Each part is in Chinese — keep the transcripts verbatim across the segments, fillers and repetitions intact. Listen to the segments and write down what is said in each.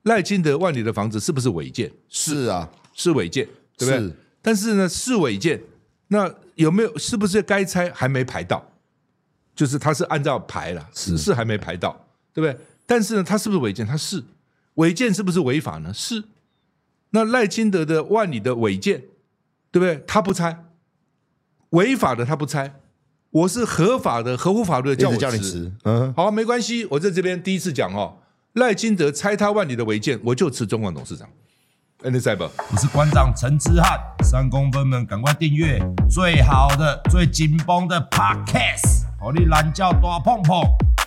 赖清德万里的房子是不是违建？ 是啊， 是违建，对不对？ 是， 但是呢，是违建，那有没有是不是该拆还没排到？就是他是按照排了，是是还没排到，对不对？但是呢，他是不是违建？他是违建，是不是违法呢？是。那赖清德的万里的违建，对不对？他不拆，违法的他不拆，我是合法的、合乎法律的叫我叫你吃，嗯， 好，没关系，我在这边第一次讲哦，赖清德拆他万里的违建，我就吃中广董事长。N S I B， 我是馆长陈之汉，三公分们赶快订阅最好的、最紧绷的 Podcast， 好你懒觉大碰碰。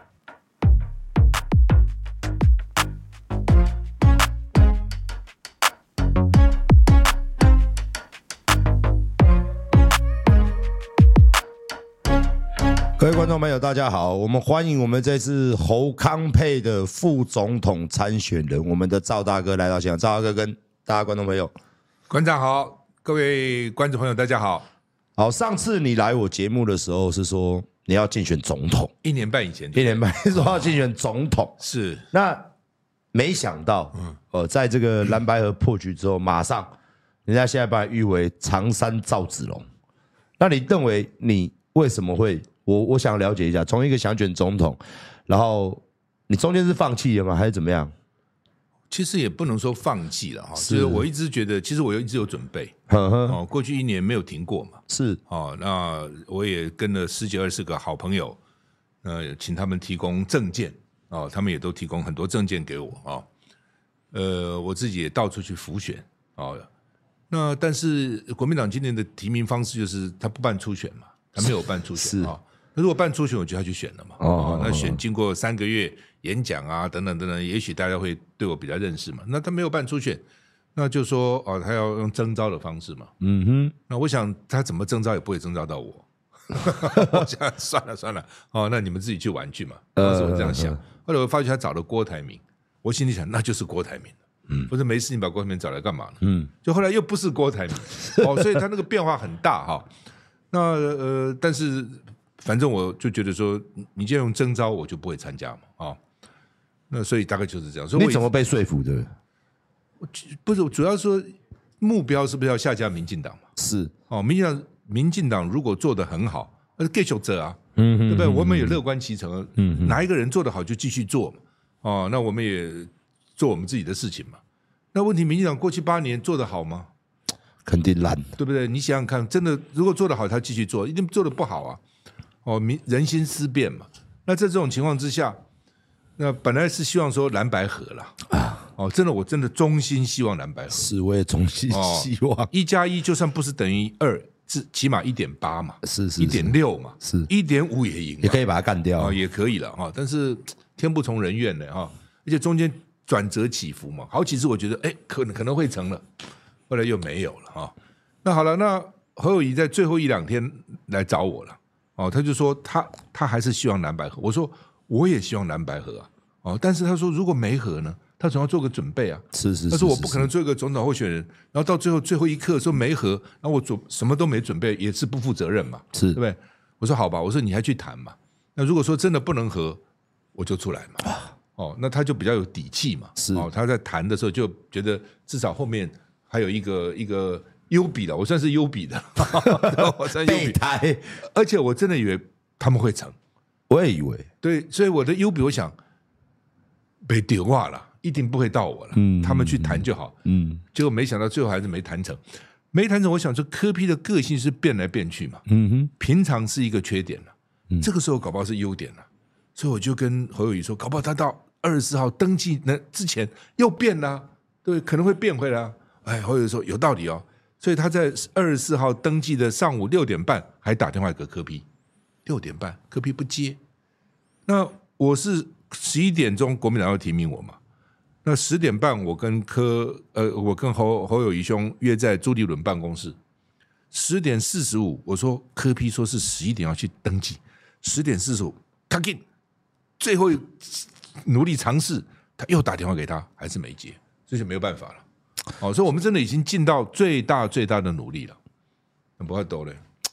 各位观众朋友，大家好，我们欢迎我们这次侯康配的副总统参选人，我们的赵大哥来到现场。赵大哥跟大家观众朋友， 馆长好，各位观众朋友大家好。 好，上次你来我节目的时候是说你要竞选总统， 一年半以前， 一年半说要竞选总统，哦、 是那没想到，嗯，呃，在这个蓝白合破局之后，马上人家现在把你誉为长山赵子龙。那你认为你为什么会？我我想了解一下，从一个想选总统，然后你中间是放弃了吗，还是怎么样？ 其实也不能说放弃了哈，就是我一直觉得，其实我一直有准备， 呵呵哦，过去一年没有停过嘛， 是哦，那我也跟了十几二十个好朋友，呃，请他们提供证件，哦，他们也都提供很多证件给我啊，哦，呃，我自己也到处去辅选，哦，那但是国民党今年的提名方式就是他不办初选嘛，他没有办初选啊。那如果办初选，我就要去选了嘛。哦，那选经过三个月演讲啊，等等等等，也许大家会对我比较认识嘛。那他没有办初选，那就说哦，他要用征召的方式嘛。嗯哼。那我想他怎么征召也不会征召到我。我想算了算了，哦，那你们自己去玩去嘛。当时我这样想。后来我发觉他找了郭台铭，我心里想那就是郭台铭。嗯，不是没事，你把郭台铭找来干嘛呢？嗯，就后来又不是郭台铭，哦，所以他那个变化很大哈。那呃，但是。反正我就觉得说，你既然用征召，我就不会参加嘛，啊、哦，那所以大概就是这样。所以你怎么被说服的？ 不是，主要说目标是不是要下架民进党嘛？ 是哦，民进党民进党如果做得很好，那是继续做啊，嗯，对不对？我们也乐观其成，嗯，哪一个人做得好就继续做嘛，哦，那我们也做我们自己的事情嘛。那问题，民进党过去八年做得好吗？ 肯定烂， 对不对？你想想看，真的如果做得好，他继续做，一定做得不好啊。哦，民人心思变嘛，那在这种情况之下，那本来是希望说蓝白合啦，啊，哦，真的，我真的衷心希望蓝白合， 是，我也衷心希望， 一加一就算不是等于二，至起码一点八嘛， 是是一点六嘛， 是一点五也赢， 也可以把它干掉， 哦，也可以了哈，但是天不从人愿的哈，而且中间转折起伏嘛，好几次我觉得哎，可能可能会成了，后来又没有了哈。那好了，那侯友宜在最后一两天来找我了。哦，他就说他他还是希望蓝白合，我说我也希望蓝白合啊，哦，但是他说如果没合呢，他总要做个准备啊， 是是是， 他说我不可能做一个总统候选人，然后到最后最后一刻说没合，然后我准什么都没准备，也是不负责任嘛， 是对不对？我说好吧，我说你还去谈嘛，那如果说真的不能合，我就出来嘛，哦，那他就比较有底气嘛， 是哦，他在谈的时候就觉得至少后面还有一个一个。优比的，我算是优比的，我算优比，而且我真的以为他们会成， 我也以为， 对，所以我的优比，我想被丢话了，一定不会到我了，嗯，他们去谈就好，嗯，结果没想到最后还是没谈成，没谈成，我想说柯 P 的个性是变来变去嘛，嗯哼，平常是一个缺点了，嗯，这个时候搞不好是优点了，所以我就跟侯友宜说，搞不好他到二十四号登记那之前又变了，对，可能会变回来，哎，侯友宜说有道理哦。所以他在二十四号登记的上午六点半还打电话给柯 P， 六点半柯 P 不接，那我是十一点钟国民党要提名我嘛，那十点半我跟柯呃我跟侯侯友宜兄约在朱立伦办公室，十点四十五我说柯 P 说是十一点要去登记，十点四十五他给最后努力尝试，他又打电话给他还是没接，这就没有办法了。哦，所以我们真的已经尽到最大最大的努力了，不要抖嘞。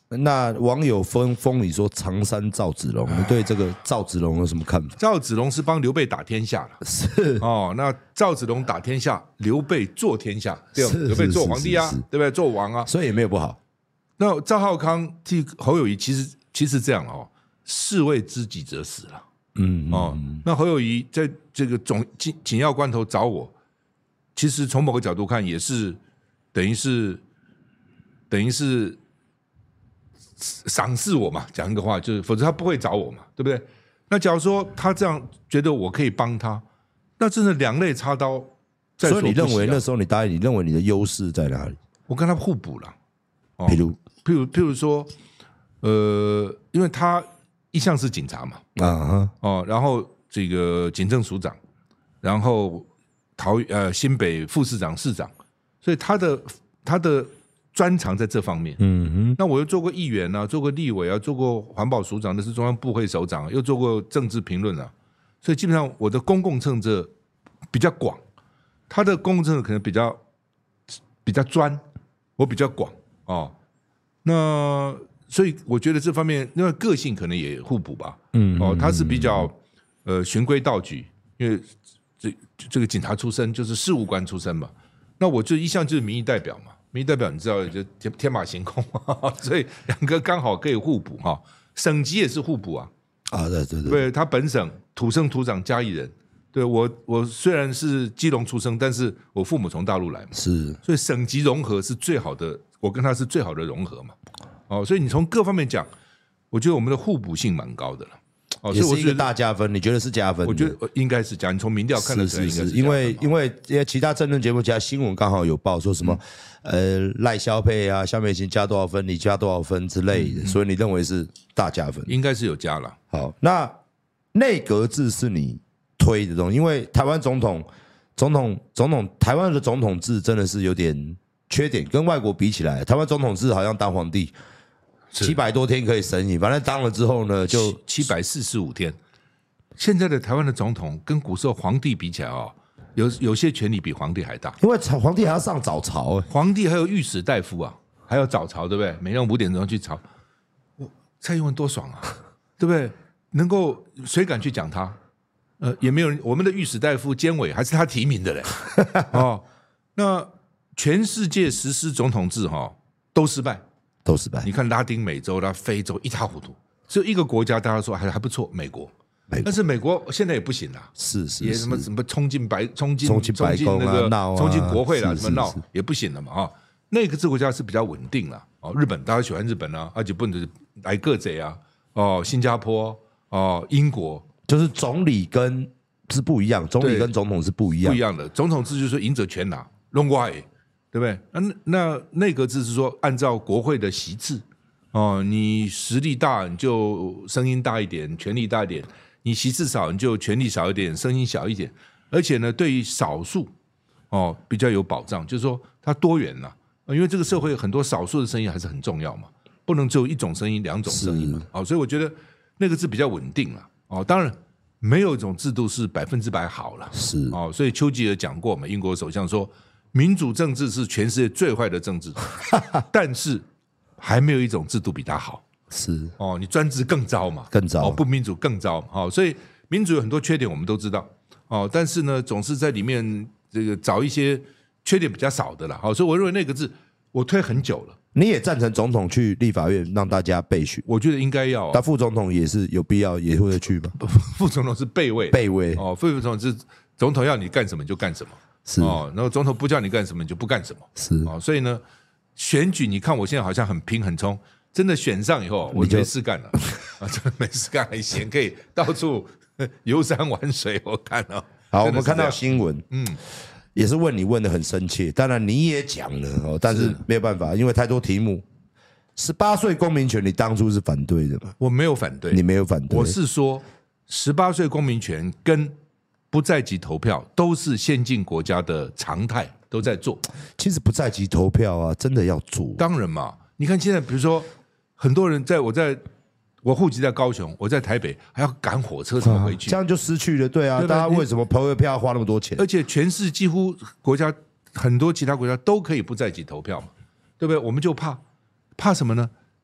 那网友封封你说常山赵子龙，你对这个赵子龙有什么看法？ 赵子龙是帮刘备打天下了， 是哦，那赵子龙打天下，刘备做天下，对吧？ 是刘备做皇帝啊， 是是是对不对？做王啊， 所以也没有不好。 那赵浩康替侯友宜，其实其实这样哦，士为知己者死了。 嗯哦，那侯友宜在这个总紧紧要关头找我，其实从某个角度看，也是等于是等于是赏识我嘛。讲一个话，就是否则他不会找我嘛，对不对？那假如说他这样觉得我可以帮他，那真的两肋插刀在所不惜啊。 所以你认为那时候你答应，你认为你的优势在哪里？ 我跟他互补了。哦、 譬如譬如譬如说，呃，因为他一向是警察嘛， 啊， 哦，然后这个警政署长，然后桃呃新北副市长、市长，所以他的他的专长在这方面。 嗯哼， 那我又做过议员啊，做过立委啊，做过环保署长，那是中央部会首长，又做过政治评论啊，所以基本上我的公共政策比较广，他的公共政策可能比较比较专，我比较广。哦，那所以我觉得这方面，因为个性可能也互补吧。嗯，哦，他是比较呃循规蹈矩，因为这这个警察出身，就是事务官出身嘛。那我就一向就是民意代表嘛，民意代表你知道就天天马行空嘛，所以两个刚好可以互补哈。省级也是互补啊， 啊，对对对， 对，他本省土生土长嘉义人。对我，我虽然是基隆出生，但是我父母从大陆来嘛， 是， 所以省级融合是最好的，我跟他是最好的融合嘛。哦，所以你从各方面讲，我觉得我们的互补性蛮高的了。哦， 也是一个大加分，你觉得是加分？ 我觉得应该是加，你从民调看得出来，应该是因为因为其他政论节目、其他新闻刚好有报说什么，嗯、呃，赖萧配啊、萧美琴加多少分，你加多少分之类的，嗯、所以你认为是大加分？ 应该是有加了。 好，那内阁制是你推的东西，因为台湾总统、总统、总统，台湾的总统制真的是有点缺点，跟外国比起来，台湾总统制好像当皇帝。七百多天可以审议，反正当了之后呢，就七百四十五天。现在的台湾的总统跟古时候皇帝比起来哦，有有些权力比皇帝还大， 因为皇帝还要上早朝， 皇帝还有御史大夫啊，还要早朝，对不对？每天五点钟去朝。蔡英文多爽啊，对不对？能够谁敢去讲他？呃，也没有人。我们的御史大夫监委还是他提名的嘞。哦，那全世界实施总统制哈、哦、都失败。 都失败。 你看拉丁美洲啦、非洲一塌糊涂，只有一个国家大家说还还不错，美国。 美国但是美国现在也不行啦， 是是， 也什么什么冲进白冲进冲进白宫那个闹啊， 冲进国会啦， 是什么闹也不行了嘛啊。那个这国家是比较稳定了哦，日本大家喜欢日本啊，而且不能来个贼啊哦，新加坡哦，英国就是总理跟是不一样，总理跟总统是不一样不一样的。总统制就是说赢者全拿，弄瓜哎。对不对？那那内阁制是说按照国会的席次哦，你实力大你就声音大一点，权力大一点；你席次少你就权力少一点，声音小一点。而且呢，对于少数哦比较有保障，就是说它多元啦、啊，因为这个社会很多少数的声音还是很重要嘛，不能只有一种声音、两种声音嘛。哦，所以我觉得那个制比较稳定了。哦，当然没有一种制度是百分之百好了。 是哦，所以丘吉尔讲过嘛，英国首相说。民主政治是全世界最坏的政治，但是还没有一种制度比它好。 是哦，你专制更糟嘛， 更糟哦，不民主更糟嘛。哦，所以民主有很多缺点，我们都知道哦，但是呢，总是在里面这个找一些缺点比较少的啦。好、哦，所以我认为那个字我推很久了。 你也赞成总统去立法院让大家备选？ 我觉得应该要、啊。 但副总统也是有必要，也会去吗？ 副总统是备位， 备位哦，副总统是总统要你干什么就干什么。 是哦，然后总统不叫你干什么你就不干什么， 是哦，所以呢，选举你看我现在好像很拼很冲，真的选上以后我没事干了，啊，真的没事干还闲，可以到处游山玩水。我看了、哦， 好，我们看到新闻，嗯，也是问你问的很深切，当然你也讲了哦，但是没有办法，因为太多题目。十八岁公民权，你当初是反对的吗？ 我没有反对， 你没有反对， 我是说十八岁公民权跟不在籍投票都是先进国家的常态，都在做。 其实不在籍投票啊，真的要做。 当然嘛，你看现在，比如说很多人在我在我户籍在高雄，我在台北，还要赶火车怎么回去、 啊？这样就失去了，对啊。 对大家为什么投票要花那么多钱？ 而且全市几乎国家很多其他国家都可以不在籍投票嘛，对不对？我们就怕怕什么呢？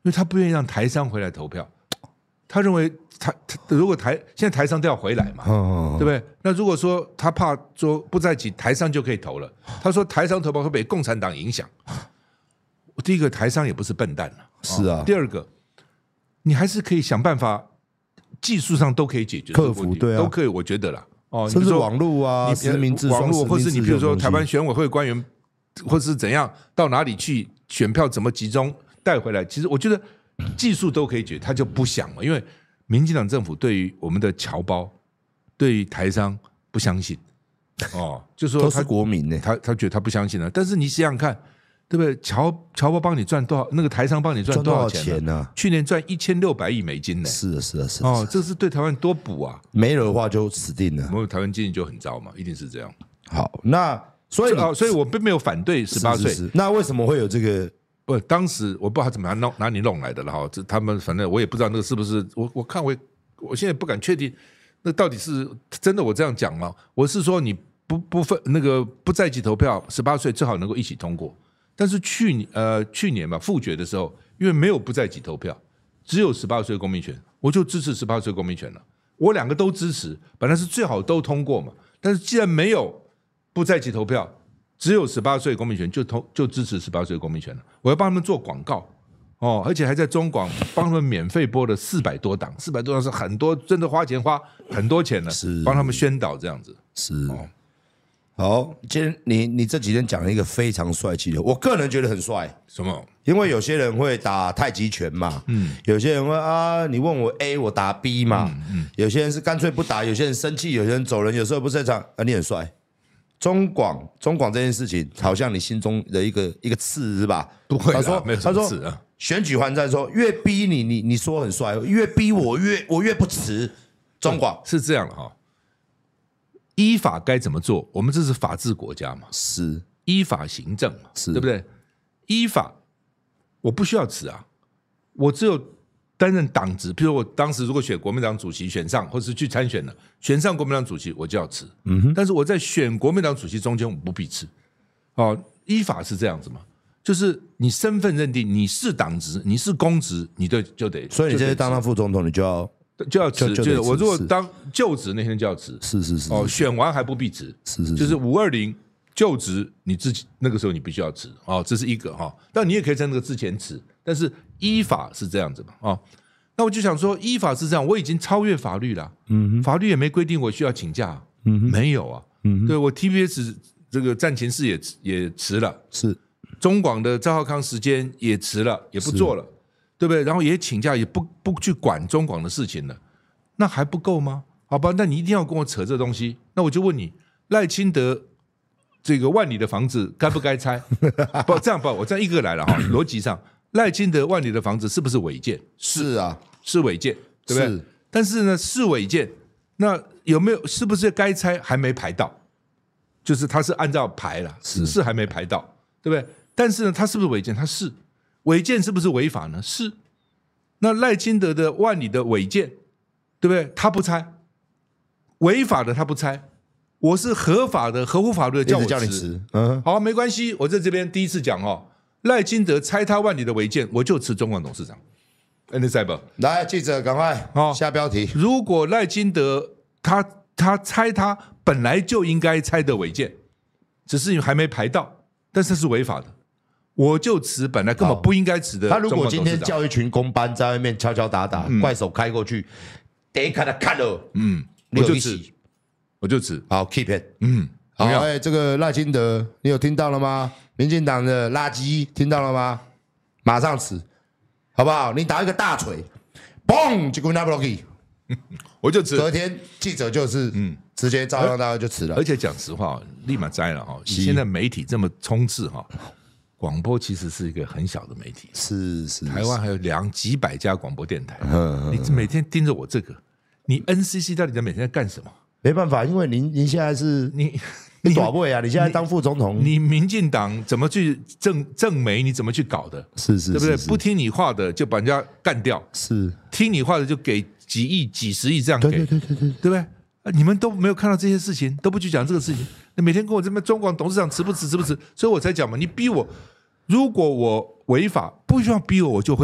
为他不愿意让台商回来投票，他认为台如果台现在台商都要回来嘛， 哦、 对不对？那如果说他怕说不在一起，台商就可以投了。他说台商投票会被共产党影响。第一个，台商也不是笨蛋了， 是啊。 哦、第二个，你还是可以想办法，技术上都可以解决克服，对啊， 都可以，我觉得啦。哦， 甚至网络啊，实名制、 网络，或是你比如说台湾选委会官员，或是怎样到哪里去选票，怎么集中带回来，其实我觉得技术都可以解决，他就不想嘛，因为民进党政府对于我们的侨胞，对于台商不相信，哦，就说都是国民呢、欸， 他他觉得他不相信了。但是你想想看，对不对？侨侨胞帮你赚多少？那个台商帮你赚多少钱呢、啊？去年赚一千六百亿美金呢、欸。 是的，是的，是的。 哦，这是对台湾多补啊！ 没了的话就死定了。 我们台湾经济就很糟嘛，一定是这样。 好，那所以哦，所以我并没有反对十八岁。 那为什么会有这个？ 不，当时我不知道他怎么弄哪里弄来的了哈。这他们反正我也不知道那个是不是我我看我我现在不敢确定，那到底是真的我这样讲吗？我是说你不不分那个不在籍投票，十八岁最好能够一起通过。但是去年呃去年嘛复决的时候，因为没有不在籍投票，只有十八岁公民权，我就支持十八岁公民权了。我两个都支持，本来是最好都通过嘛。但是既然没有不在籍投票，只有十八岁公民权，就通就支持十八岁公民权了。我要帮他们做广告哦，而且还在中广帮他们免费播了四百多档，四百多档是很多，真的花钱花很多钱了， 是帮他们宣导这样子。 是。哦好，今天你你这几天讲了一个非常帅气的，我个人觉得很帅。 什么？ 因为有些人会打太极拳嘛，嗯，有些人会啊，你问我 A， 我答 B 嘛，嗯嗯，有些人是干脆不打，有些人生气，有些人走人，有时候不擅长啊，你很帅。中广中广这件事情，好像你心中的一个一个刺是吧？ 不会啦， 他说没有什么刺啊。 选举还战说，越逼你，你你说很帅，越逼我越我越不辞。中广是这样的哈。依法该怎么做？我们这是法治国家嘛， 是依法行政嘛， 是对不对？依法，我不需要辞啊，我只有担任党职。比如我当时如果选国民党主席选上，或是去参选了，选上国民党主席，我就要辞。嗯哼，但是我在选国民党主席中间，我不必辞。哦，依法是这样子嘛，就是你身份认定你是党职，你是公职，你就就得。 所以你现在当上副总统，你就要。 就要辞， 就就是我如果当就职那天就要辞， 是是是哦，选完还不必辞， 是是， 就是五二零就职，你自己那个时候你必须要辞哦，这是一个哈，但你也可以在那个之前辞，但是依法是这样子嘛哦，那我就想说依法是这样，我已经超越法律了，嗯，法律也没规定我需要请假，嗯，没有啊，嗯，对我 T V B S 这个战情室也也辞了， 是中广的赵浩康时间也辞了，也不做了。对不对？然后也请假，也不不去管中广的事情了，那还不够吗？好吧，那你一定要跟我扯这东西。那我就问你，赖清德这个万里的房子该不该拆？不，这样不，我这样一个来了哈。逻辑上，赖清德万里的房子是不是违建？ 是啊， 是违建，对不对？是。但是呢，是违建，那有没有是不是该拆？还没排到，就是他是按照排了，是是还没排到，对不对？但是呢，他是不是违建？他是。违建是不是违法呢？是。那赖清德的万里的违建，对不对？他不拆，违法的他不拆，我是合法的、合乎法律的叫我叫你辞。嗯， 好，没关系，我在这边第一次讲哦，赖清德拆他万里的违建，我就辞中广董事长。你在不？ 来，记者赶快下标题。 如果赖清德他他拆他本来就应该拆的违建，只是还没排到，但是是违法的。我就辞本来根本不应该辞的。 他如果今天叫一群公班在外面敲敲打打，嗯、怪手开过去，得看他看了，嗯， 我就辞，我就辞。 好 ，keep it， 嗯， 好，哎、欸，这个赖清德，你有听到了吗？民进党的垃圾听到了吗？马上辞，好不好？你打一个大锤，嘣，就给我拿 blocky， 我就辞。 隔天记者就是，嗯，直接照样大家就辞了。 而且讲实话，立马摘了哈。你现在媒体这么冲刺哈。广播其实是一个很小的媒体， 是是， 台湾还有两几百家广播电台，你每天盯着我这个，你 N C C 到底在每天在干什么？ 没办法，因为您您现在是你你短位啊，你现在当副总统， 你民进党怎么去政政媒？你怎么去搞的？ 是是， 对不对？不听你话的就把人家干掉， 是听你话的就给几亿、几十亿这样给， 对对对对对， 对不对？你们都没有看到这些事情，都不去讲这个事情，每天跟我这边中广董事长辞不辞辞不辞，所以我才讲嘛，你逼我。如果我违法，不需要逼我，我就会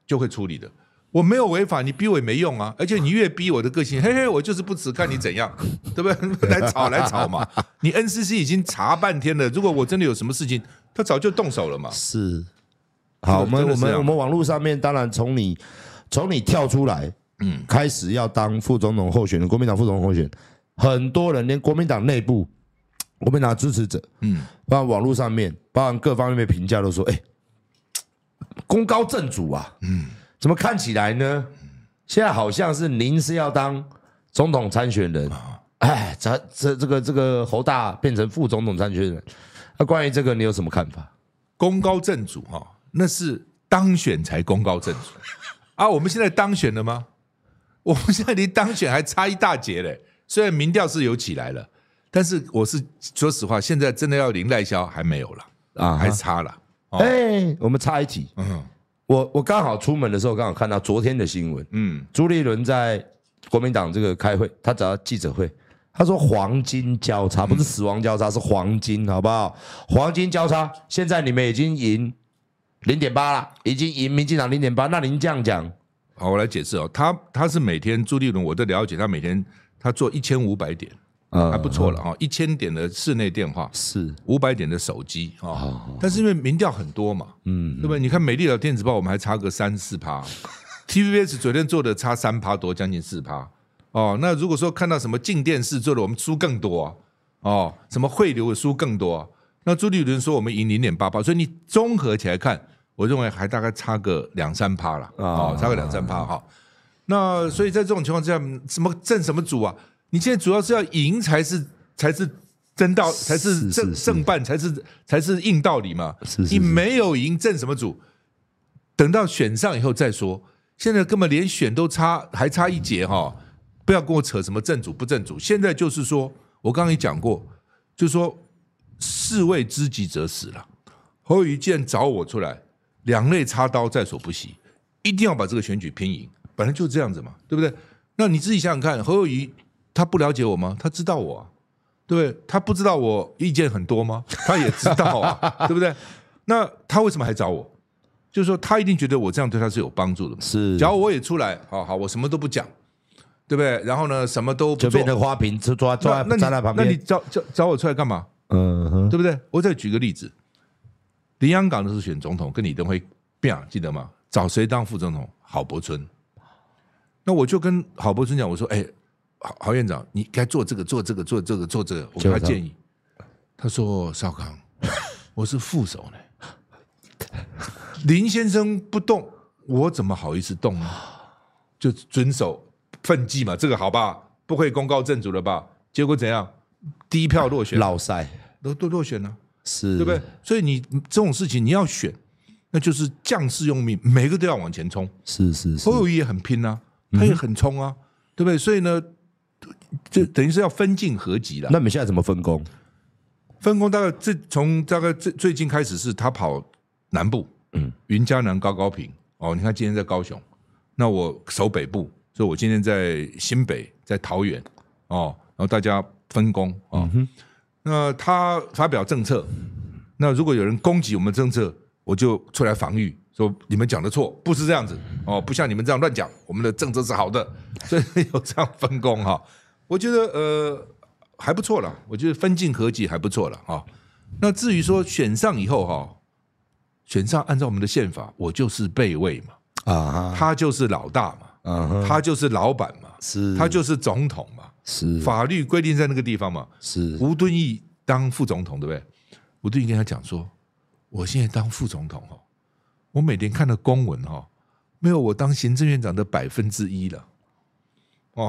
就会处理的。我没有违法，你逼我也没用啊！而且你越逼我的个性，嘿嘿，我就是不吃，看你怎样，对不对？来吵来吵嘛！你 N C C 已经查半天了，如果我真的有什么事情，他早就动手了嘛。 是，好，我们我们我们网络上面，当然从你从你跳出来，嗯，开始要当副总统候选人，国民党副总统候选人，很多人连国民党内部、国民党支持者，嗯，包括网络上面，包含各方面的评价都说，哎，功高震主啊，嗯。怎么看起来呢？现在好像是您是要当总统参选人，哎，这这这个这个侯大变成副总统参选人，那关于这个你有什么看法？ 功高震主哈，那是当选才功高震主啊！我们现在当选了吗？我们现在离当选还差一大截嘞。虽然民调是有起来了，但是我是说实话，现在真的要赢赖萧还没有了啊，还差了。 哎、哦，我们差一题。嗯。我我刚好出门的时候，刚好看到昨天的新闻。嗯，朱立伦在国民党这个开会，他找到记者会，他说黄金交叉，不是死亡交叉，是黄金，好不好？黄金交叉，现在你们已经赢零点八了，已经赢民进党零点八。那您这样讲， 好，我来解释哦。他他是每天朱立伦，我的了解，他每天他做一千五百点。还不错了啊，一千点的室内电话是五百点的手机啊，但是因为民调很多嘛，嗯，对不对？你看美丽岛电子报，我们还差个三四趴 ，T V B S 昨天做的差三趴多，将近四趴哦。那如果说看到什么静电视做的，我们输更多啊，哦，什么汇流的输更多啊。那朱立伦说我们赢零点八趴，所以你综合起来看，我认为还大概差个两三趴了哦，差个两三趴哈。那所以在这种情况之下，什么正什么主啊？你现在主要是要赢才是才是真道，才是正正办，才是才是硬道理嘛。你没有赢，正什么主？等到选上以后再说。现在根本连选都差，还差一截哈！不要跟我扯什么正主不正主。现在就是说，我刚刚也讲过，就是说士为知己者死了。侯友宜既然找我出来，两肋插刀在所不惜，一定要把这个选举拼赢。本来就是这样子嘛，对不对？那你自己想想看，侯友宜。他不了解我吗？他知道我啊，对不对？他不知道我意见很多吗？他也知道啊，对不对？那他为什么还找我？就是说，他一定觉得我这样对他是有帮助的嘛。 是， 假如我也出来，好好，我什么都不讲，对不对？然后呢，什么都不做， 就变成花瓶，就抓抓站在旁边。 那你找找找我出来干嘛？嗯哼，对不对？我再举个例子，林洋港的时候选总统，跟李登辉变，记得吗？找谁当副总统？郝柏村。那我就跟郝柏村讲，我说，哎。郝院长，你该做这个，做这个，做这个，做这个。我给他建议，他说：“少康，我是副手呢。林先生不动，我怎么好意思动呢？就遵守分际嘛，这个好吧，不会功高震主了吧？结果怎样？低票落选， 落赛都都落选了， 是， 对不对？所以你这种事情你要选，那就是将士用命，每个都要往前冲。 是是是， 侯友宜也很拼啊，他也很冲啊，嗯、对不对？所以呢。”就等于是要分进合集了。 那你们现在怎么分工？ 分工大概这从大概最最近开始是他跑南部，嗯，云嘉南高高屏哦。你看今天在高雄，那我守北部，所以我今天在新北，在桃园哦，然后大家分工哦。嗯、那他发表政策，那如果有人攻击我们政策，我就出来防御，说你们讲的错，不是这样子哦，不像你们这样乱讲，我们的政策是好的，所以有这样分工哈。我觉得呃还不错了，我觉得分进合集还不错了啊。那至于说选上以后哈，选上按照我们的宪法，我就是备位嘛，啊，他就是老大嘛，啊，他就是老板嘛， 是， 他就是总统嘛， 是， 法律规定在那个地方嘛， 是。 吴敦义当副总统对不对？吴敦义跟他讲说，我现在当副总统哦，我每天看的公文哈，没有我当行政院长的百分之一了。哦，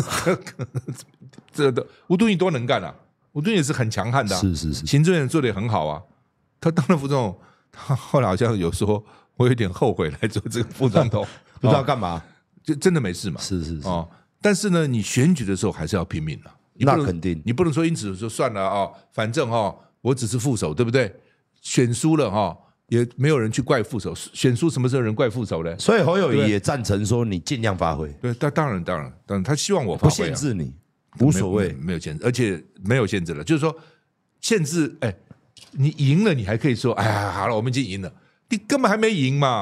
这的吴敦义多能干啊！吴敦义也是很强悍的、啊， 是是是， 行政院做的也很好啊。他当了副总统，他后来好像有说，我有点后悔来做这个副总统， 不知道干嘛，哦、 就真的没事嘛。 是是是哦，但是呢，你选举的时候还是要拼命的、啊。 那肯定， 你不能说因此说算了啊、哦，反正哈、哦，我只是副手，对不对？选输了哈、哦。也没有人去怪副手，选输什么时候人怪副手呢？ 所以侯友宜也赞成说你尽量发挥。 对，但当然当然当然，他希望我发挥、啊， 不限制你，无所谓， 没有限制，而且没有限制了，就是说限制，哎，你赢了，你还可以说，哎呀，好了，我们已经赢了，你根本还没赢嘛，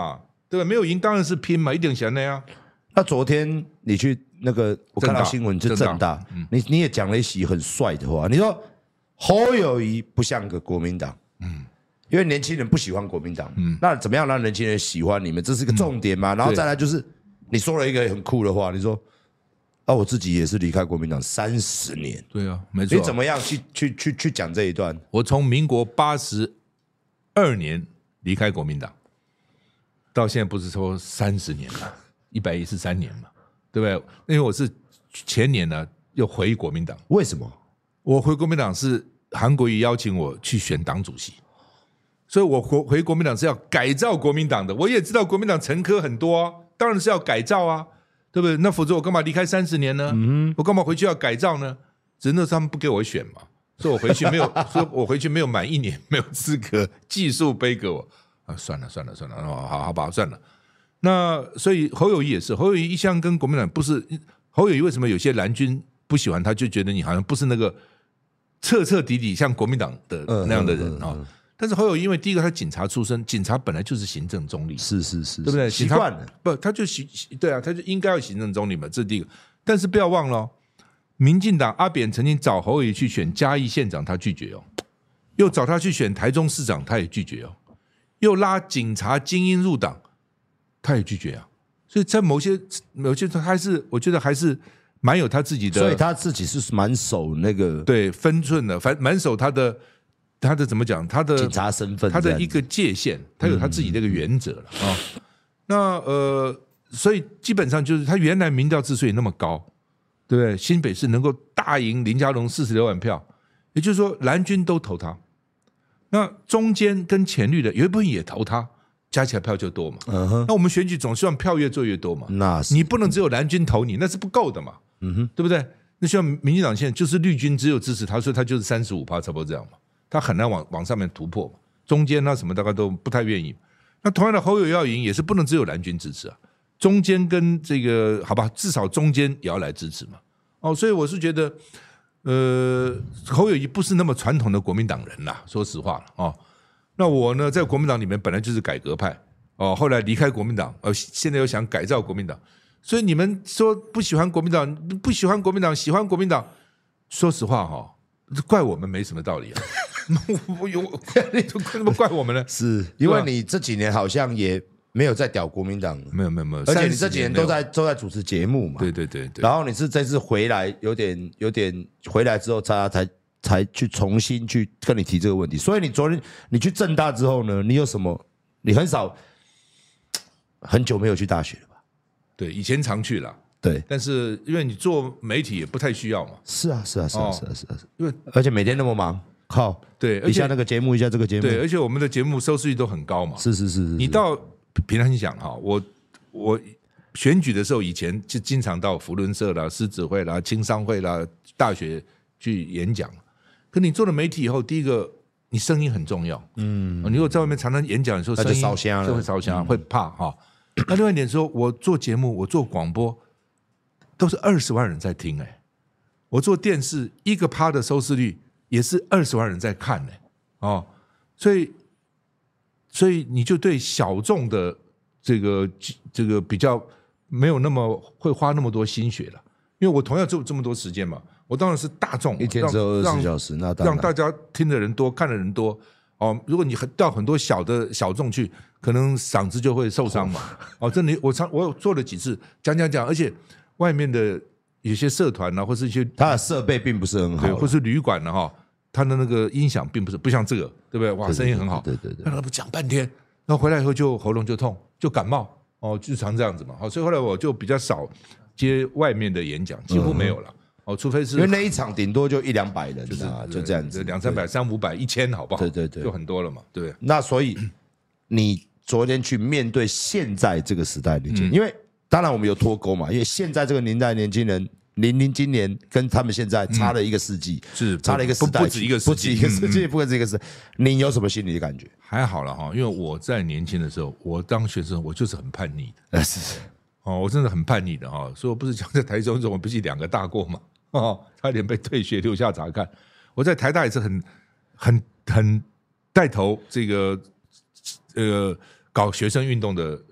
对吧？没有赢当然是拼嘛，一定想那样。 那昨天你去那个，我看到新闻是政大，嗯、你你也讲了一席很帅的话，你说侯友宜不像个国民党，嗯，因为年轻人不喜欢国民党，嗯，那怎么样让年轻人喜欢你们？这是个重点嘛。嗯、然后再来就是你说了一个很酷的话，你说啊，我自己也是离开国民党三十年， 对啊，没错。 你怎么样去去去去讲这一段？ 我从民国八十二年离开国民党，到现在不是说三十年了，一百一十三年嘛，对不对？因为我是前年呢又回国民党， 为什么？ 我回国民党是韩国瑜邀请我去选党主席，所以我回回国民党是要改造国民党的。我也知道国民党陈科很多啊，当然是要改造啊。对不对？那否则我干嘛离开三十年呢？嗯、我干嘛回去要改造呢？只是那他们不给我选嘛，所以我回去没有，所以我回去没有满一年，没有资格，技术背给我啊！算了算了算了，好好吧，算了。那所以侯友宜也是，侯友宜一向跟国民党不是。侯友宜为什么有些蓝军不喜欢他，就觉得你好像不是那个彻彻底底像国民党的那样的人啊？嗯嗯嗯嗯但是侯友宜因为第一个他警察出身，警察本来就是行政中立， 是是是， 对不对？ 习惯了， 不，他就习对啊，他就应该要行政中立嘛，这是第一个。但是不要忘了、哦，民进党阿扁曾经找侯友宜去选嘉义县长，他拒绝哦；又找他去选台中市长，他也拒绝哦；又拉警察精英入党，他也拒绝啊。所以在某些某些他还是我觉得还是蛮有他自己的， 所以他自己是蛮守那个对分寸的，反蛮守他的。他的怎么讲？他的警察身份， 他的一个界限，他有他自己的一个原则了啊、嗯哦。那呃，所以基本上就是他原来民调之所以那么高，对不对？新北市能够大赢林佳龙四十六万票，也就是说蓝军都投他。那中间跟浅绿的有一部分也投他，加起来票就多嘛。嗯哼。那我们选举总希望票越做越多嘛。 那是你不能只有蓝军投你，那是不够的嘛。嗯哼，对不对？那希望民进党现在就是绿军只有支持他，所以他就是三十五趴，差不多这样嘛。他很难往往上面突破，中间那什么大概都不太愿意。那同样的侯友宜要赢也是不能只有蓝军支持啊，中间跟这个好吧，至少中间也要来支持嘛。哦，所以我是觉得，呃，侯友宜不是那么传统的国民党人啦，说实话了哦。那我呢，在国民党里面本来就是改革派哦，后来离开国民党，呃，现在又想改造国民党，所以你们说不喜欢国民党，不喜欢国民党，喜欢国民党，说实话哈、哦。怪我们没什么道理啊！我有怎么怪我们呢？ 是因为你这几年好像也没有在屌国民党， 没有没有没有， 而且你这几年都在都在主持节目嘛， 对对对对。 然后你是这次回来有点有点回来之后，才才才去重新去跟你提这个问题。所以你昨天你去政大之后呢，你有什么？你很少很久没有去大学了吧？ 对，以前常去啦。 对， 但是因为你做媒体也不太需要嘛。 是啊，是啊，是啊，是啊，是啊， 因为而且每天那么忙，靠， 对， 一下那个节目，一下这个节目， 对，而且我们的节目收视率都很高嘛。 是是是是。 你到平常讲哈，我我选举的时候，以前就经常到扶轮社啦、狮子会啦、青商会啦、大学去演讲。可你做了媒体以后，第一个你声音很重要，嗯，你如果在外面常常演讲的时候，声音烧香了， 就会烧香，会怕哈。那另外一点说，我做节目，我做广播。都是二十万人在听哎、欸，我做电视一个趴的收视率也是二十万人在看哎、欸、哦，所以所以你就对小众的这个这个比较没有那么会花那么多心血了，因为我同样做这么多时间嘛，我当然是大众， 一天只有二十四小时，那当然让大家听的人多，看的人多哦。如果你到很多小的小众去，可能嗓子就会受伤嘛。哦，这里我常我有做了几次讲讲讲，而且。外面的有些社团啊，或是一些它的设备并不是很好， 或是旅馆呢、啊、哈，它的那个音响并不是不像这个，对不对？哇，声音很好， 对对对。 那他不讲半天，然后回来以后就喉咙就痛，就感冒，哦，就常这样子嘛。好，所以后来我就比较少接外面的演讲，几乎没有了。哦，除非是因为那一场顶多就一两百人，就是就这样子， 两三百、三五百、一千，好不好？ 对对对， 就很多了嘛，对不对？ 那所以你昨天去面对现在这个时代的年轻人，因为。当然我们有脱钩嘛，因为现在这个年代年轻人，零零今年跟他们现在差了一个世纪， 是差了一个时代， 不止一个世纪， 不止一个世纪，不止一个世纪。你有什么心理的感觉？ 还好了哈，因为我在年轻的时候，我当学生，我就是很叛逆的，是哦，我真的很叛逆的哈。所以我不是讲在台中中，我不是两个大过嘛，哦，差点被退学留下查看。我在台大也是很很很带头这个呃搞学生运动的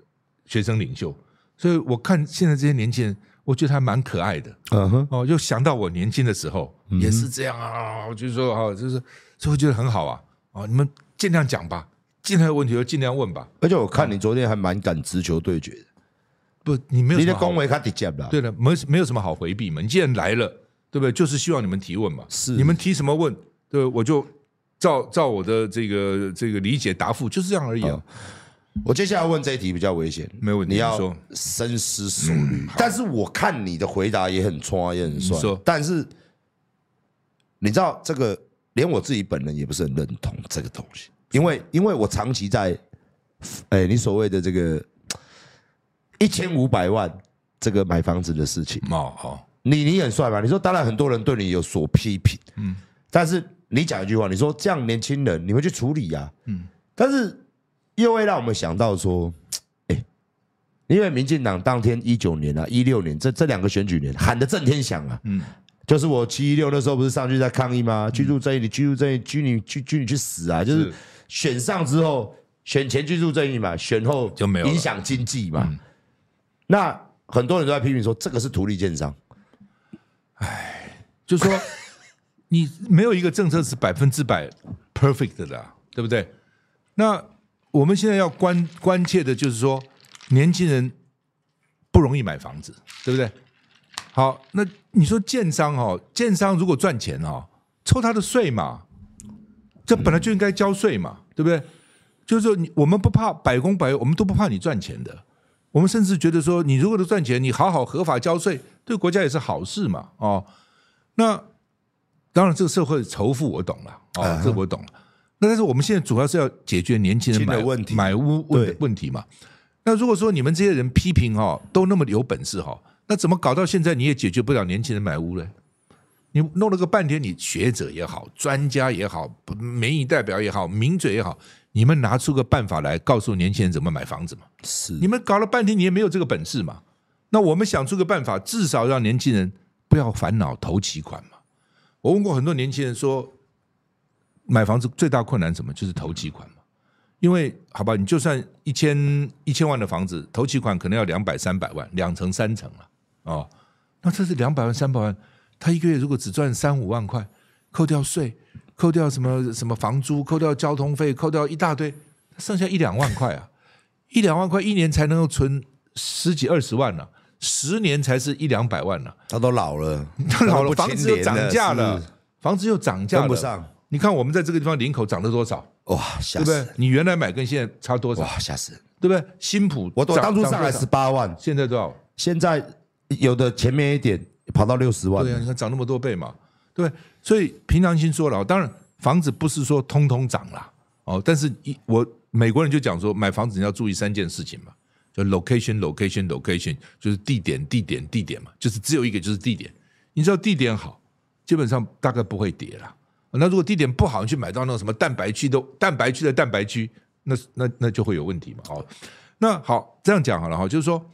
学生领袖，所以我看现在这些年轻人，我觉得还蛮可爱的。 嗯哼， 哦，就想到我年轻的时候、嗯、也是这样啊，就是说啊，就是所以我觉得很好啊。哦，你们尽量讲吧，尽量有问题就尽量问吧。 而且我看你昨天还蛮敢直球对决的。 不，你没有什么好， 你的恭维他直接啦。 对了，没没有什么好回避嘛。你既然来了，对不对？就是希望你们提问嘛。 是， 你们提什么问，对，我就照照我的这个这个理解答复，就是这样而已啊。 哦我接下来问这一题比较危险， 没问题， 你要说深思熟虑。嗯、但是我看你的回答也很冲，也很帅。但是你知道这个，连我自己本人也不是很认同这个东西，因为因为我长期在，哎，你所谓的这个一千五百万这个买房子的事情， 哦哦， 你你很帅吧？你说当然很多人对你有所批评，嗯，但是你讲一句话，你说这样年轻人你会去处理呀、啊，嗯，但是。又会让我们想到说，哎，因为民进党当天一九年啊、一六年这这两个选举年喊得震天响啊，嗯，就是我七一六那时候不是上去在抗议吗？居住正义，你居住正义，居你居居你去死啊！就是选上之后，选前居住正义嘛，选后就没有影响经济嘛。嗯、那很多人都在批评说，这个是图利建商。 哎，就说你没有一个政策是百分之百 perfect 的、啊，对不对？那我们现在要关关切的就是说，年轻人不容易买房子，对不对？好，那你说建商哦，建商如果赚钱哦，抽他的税嘛，这本来就应该交税嘛，对不对？就是说你，我们不怕百工百业，我们都不怕你赚钱的。我们甚至觉得说，你如果都赚钱，你好好合法交税，对国家也是好事嘛。哦，那当然这个社会仇富我懂了，哦，嗯、这我懂了。那但是我们现在主要是要解决年轻人买买屋问问题嘛。那如果说你们这些人批评哈都那么有本事哈，那怎么搞到现在你也解决不了年轻人买屋呢？你弄了个半天，你学者也好，专家也好，民意代表也好，名嘴也好，你们拿出个办法来告诉年轻人怎么买房子嘛？ 是你们搞了半天，你也没有这个本事嘛？那我们想出个办法，至少让年轻人不要烦恼头期款嘛。我问过很多年轻人说。买房子最大困难什么？就是头期款嘛。因为好吧，你就算一千一千万的房子，头期款可能要两百三百万，两成三成了哦。那这是两百万三百万，他一个月如果只赚三五万块，扣掉税，扣掉什么什么房租，扣掉交通费，扣掉一大堆，剩下一两万块啊，一两万块一年才能够存十几二十万呢、啊，十年才是一两百万呢、啊。 他都老了， 他老了，房子又涨价了，房子又涨价了， 跟不上。 你看我们在这个地方林口涨了多少？ 哇，吓死！ 对不对？你原来买跟现在差多少？ 哇，吓死！ 对不对？新埔我我当初上来十八万， 现在多少？ 现在有的前面一点跑到六十万。 对啊，你看涨那么多倍嘛，对。所以凭良心说了，当然房子不是说通通涨啦，哦，但是我美国人就讲说，买房子你要注意三件事情嘛，就 location location location， 就是地点地点地点嘛，就是只有一个就是地点。你知道地点好，基本上大概不会跌啦。那如果地点不好，你去买到那种什么蛋白区的蛋白区的蛋白区，那那那就会有问题嘛。哦，那好，这样讲好了哈，就是说，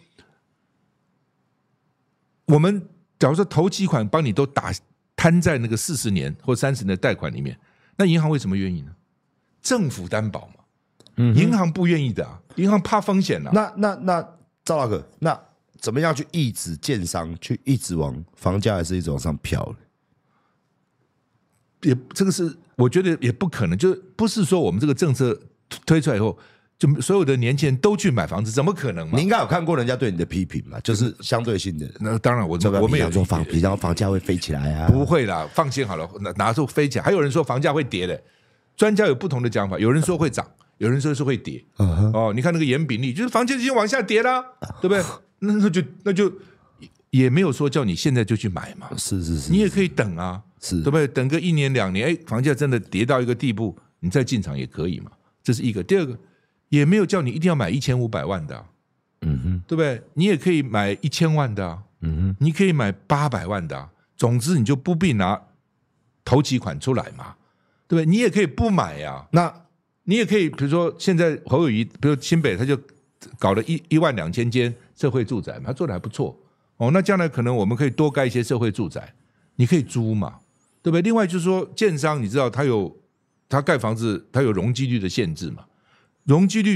我们假如说头期款帮你都打摊在那个四十年或三十年的贷款里面，那银行为什么愿意呢？政府担保嘛，嗯，银行不愿意的啊，银行怕风险啊。 那那那赵大哥，那怎么样去抑制建商去一直往房价还是一直往上飘呢？ 也这个是我觉得也不可能，就不是说我们这个政策推出来以后，就所有的年轻人都去买房子，怎么可能嘛？ 你应该有看过人家对你的批评嘛，就是相对性的。 那当然我，我我们也说房，比方房价会飞起来啊， 不会啦，放心好了，哪时候飞起来？还有人说房价会跌的，专家有不同的讲法，有人说会涨，有人说是会跌。Uh-huh. 哦，你看那个严炳立，就是房价已经往下跌啦，对不对？那那就那就也没有说叫你现在就去买嘛， 是是是， 你也可以等啊。是对不对？等个一年两年，哎，房价真的跌到一个地步，你再进场也可以嘛。这是一个。第二个，也没有叫你一定要买一千五百万的、啊，嗯哼，对不对？你也可以买一千万的、啊，嗯哼，你可以买八百万的、啊。总之，你就不必拿头期款出来嘛，对不对？你也可以不买呀、啊。 那你也可以，比如说现在侯友宜，比如新北，他就搞了一一万两千间社会住宅嘛，他做的还不错哦。那将来可能我们可以多盖一些社会住宅，你可以租嘛。对不对？另外就是说，建商你知道他有他盖房子，他有容积率的限制嘛？容积率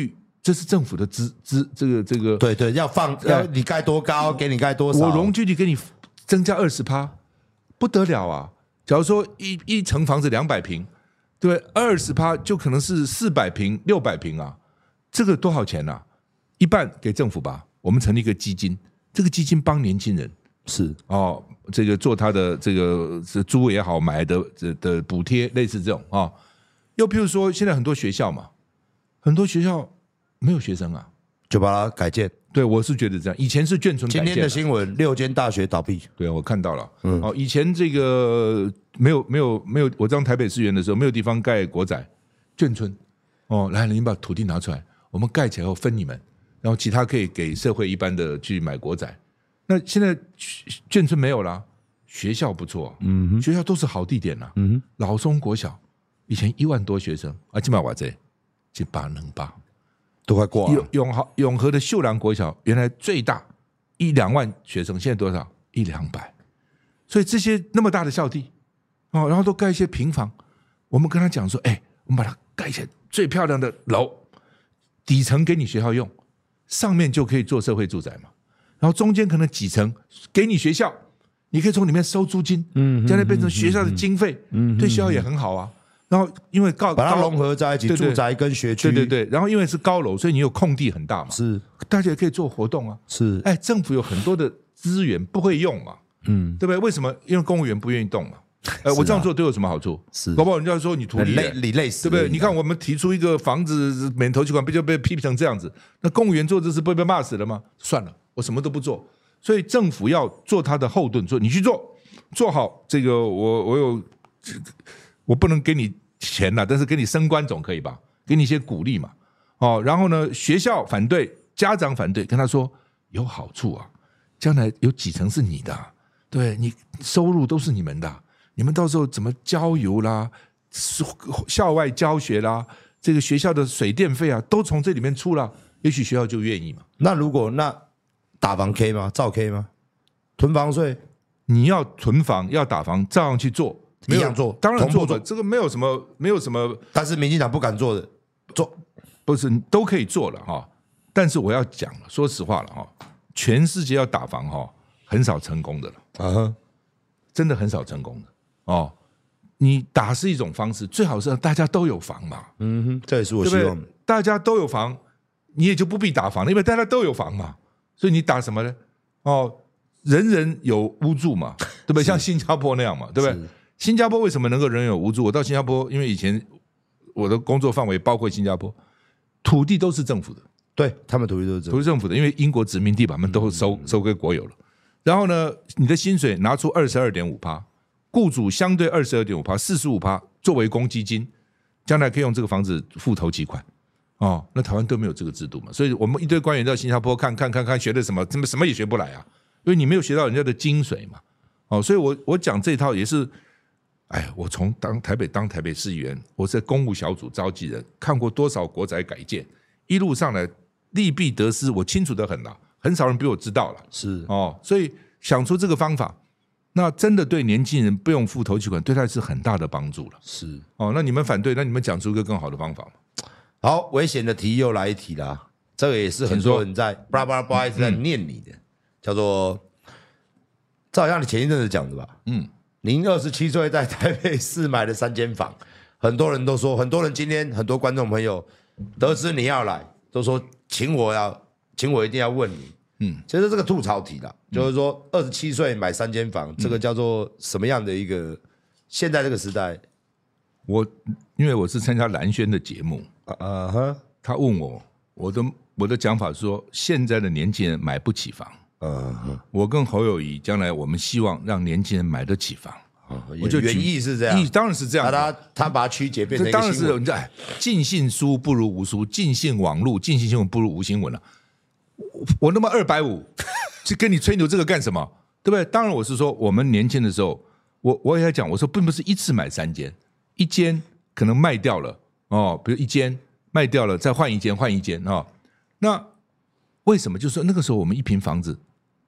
这是政府的资资这个这个， 对对，要放要你盖多高，给你盖多少， 我容积率给你增加二十趴，不得了啊！假如说一一层房子两百平，对，二十趴就可能是四百平、六百平啊，这个多少钱啊？一半给政府吧，我们成立一个基金，这个基金帮年轻人是哦，这个做他的这个租也好，买的的补贴，类似这种啊、哦。又譬如说，现在很多学校嘛，很多学校没有学生啊， 就把它改建。 对，我是觉得这样。以前是眷村改建， 今天的新闻，六间大学倒闭。 对，我看到了。嗯，哦，以前这个没有没有没有，我当台北市议员的时候，没有地方盖国宅、眷村。哦，来，你把土地拿出来，我们盖起来后分你们，然后其他可以给社会一般的去买国宅。那现在眷村没有啦，学校不错，嗯哼，学校都是好地点啦。嗯哼，老松国小以前一万多学生，啊，今晚我这七八能八。 都快挂了。 永和永和的秀兰国小原来最大一两万学生，现在多少？一两百。所以这些那么大的校地，哦，然后都盖一些平房。我们跟他讲说，哎，我们把它盖起来最漂亮的楼，底层给你学校用，上面就可以做社会住宅嘛。然后中间可能几层给你学校，你可以从里面收租金，嗯，将来变成学校的经费，嗯，对学校也很好啊。然后因为高把它融合在一起，住宅跟学区， 对对对。然后因为是高楼，所以你有空地很大嘛， 是大家也可以做活动啊。 是， 哎，政府有很多的资源不会用嘛，嗯，对不对？为什么？因为公务员不愿意动嘛。呃，我这样做对我有什么好处？ 是， 搞不好人家说你图利， 你累死， 对不对？你看我们提出一个房子免头期款，不就被批评成这样子？那公务员做这事不会被骂死了吗？算了，我什么都不做。所以政府要做他的后盾，说你去做，做好这个，我我有，我不能给你钱了，但是给你升官总可以吧？给你一些鼓励嘛，哦，然后呢，学校反对，家长反对，跟他说有好处啊，将来有几成是你的、啊，对你收入都是你们的、啊，你们到时候怎么郊游啦，校外教学啦，这个学校的水电费啊，都从这里面出了，也许学校就愿意嘛。 那如果那打房 K 吗？照 K 吗？囤房税， 你要囤房要打房，照样去做。 一样做， 当然做的，这个没有什么，没有什么。 但是民进党不敢做的，做不是都可以做了哈。但是我要讲了，说实话了哈，全世界要打房哈，很少成功的了啊， uh-huh. 真的很少成功的哦。你打是一种方式，最好是让大家都有房嘛。 嗯哼，这也是我希望的。 大家都有房，你也就不必打房了，因为大家都有房嘛。所以你打什么呢？哦，人人有屋住嘛，对不对？像新加坡那样嘛，对不对？新加坡为什么能够人人有屋住？我到新加坡，因为以前我的工作范围包括新加坡，土地都是政府的， 对他们土地都是政府， 土地政府的，因为英国殖民地把他们都收、嗯、收归国有了。然后呢，你的薪水拿出二十二点五趴，雇主相对二十二点五趴，四十五趴作为公积金，将来可以用这个房子付头期款。哦，那台湾都没有这个制度嘛，所以我们一堆官员到新加坡看看看看学的什么，怎么什么也学不来啊，因为你没有学到人家的精髓嘛。哦，所以我我讲这一套也是。哎，我从当台北当台北市议员，我在公务小组召集人，看过多少国宅改建，一路上来利弊得失，我清楚得很啦，很少人比我知道了。 是哦，所以想出这个方法，那真的对年轻人不用付头期款，对他是很大的帮助了。 是哦，那你们反对，那你们讲出一个更好的方法嘛？ 好，危险的题又来一题啦，这个也是很多人在巴拉巴拉巴拉一直在念你的，嗯、叫做这好像你前一阵子讲的吧？嗯。您二十七岁在台北市买了三间房，很多人都说，很多人今天很多观众朋友得知你要来，都说请我要，请我一定要问你。嗯，其实这个吐槽题啦，嗯、就是说二十七岁买三间房，嗯、这个叫做什么样的一个？现在这个时代， 我因为我是参加蓝轩的节目，啊哈，他问我，我的我的讲法是说，现在的年轻人买不起房。Uh-huh. 我跟侯友宜将来我们希望让年轻人买得起房， uh-huh. 我就原意是这样， 当然是这样。 他他把它曲解变成一个新闻， 当然是尽信书不如无书，尽信网路，尽信新闻不如无新闻了。我, 我那么二百五，去跟你吹牛这个干什么？对不对？当然我是说，我们年轻的时候，我我也讲，我说并不是一次买三间，一间可能卖掉了哦，比如一间卖掉了，再换一间，换一间哦。那为什么？就是说那个时候我们一坪房子。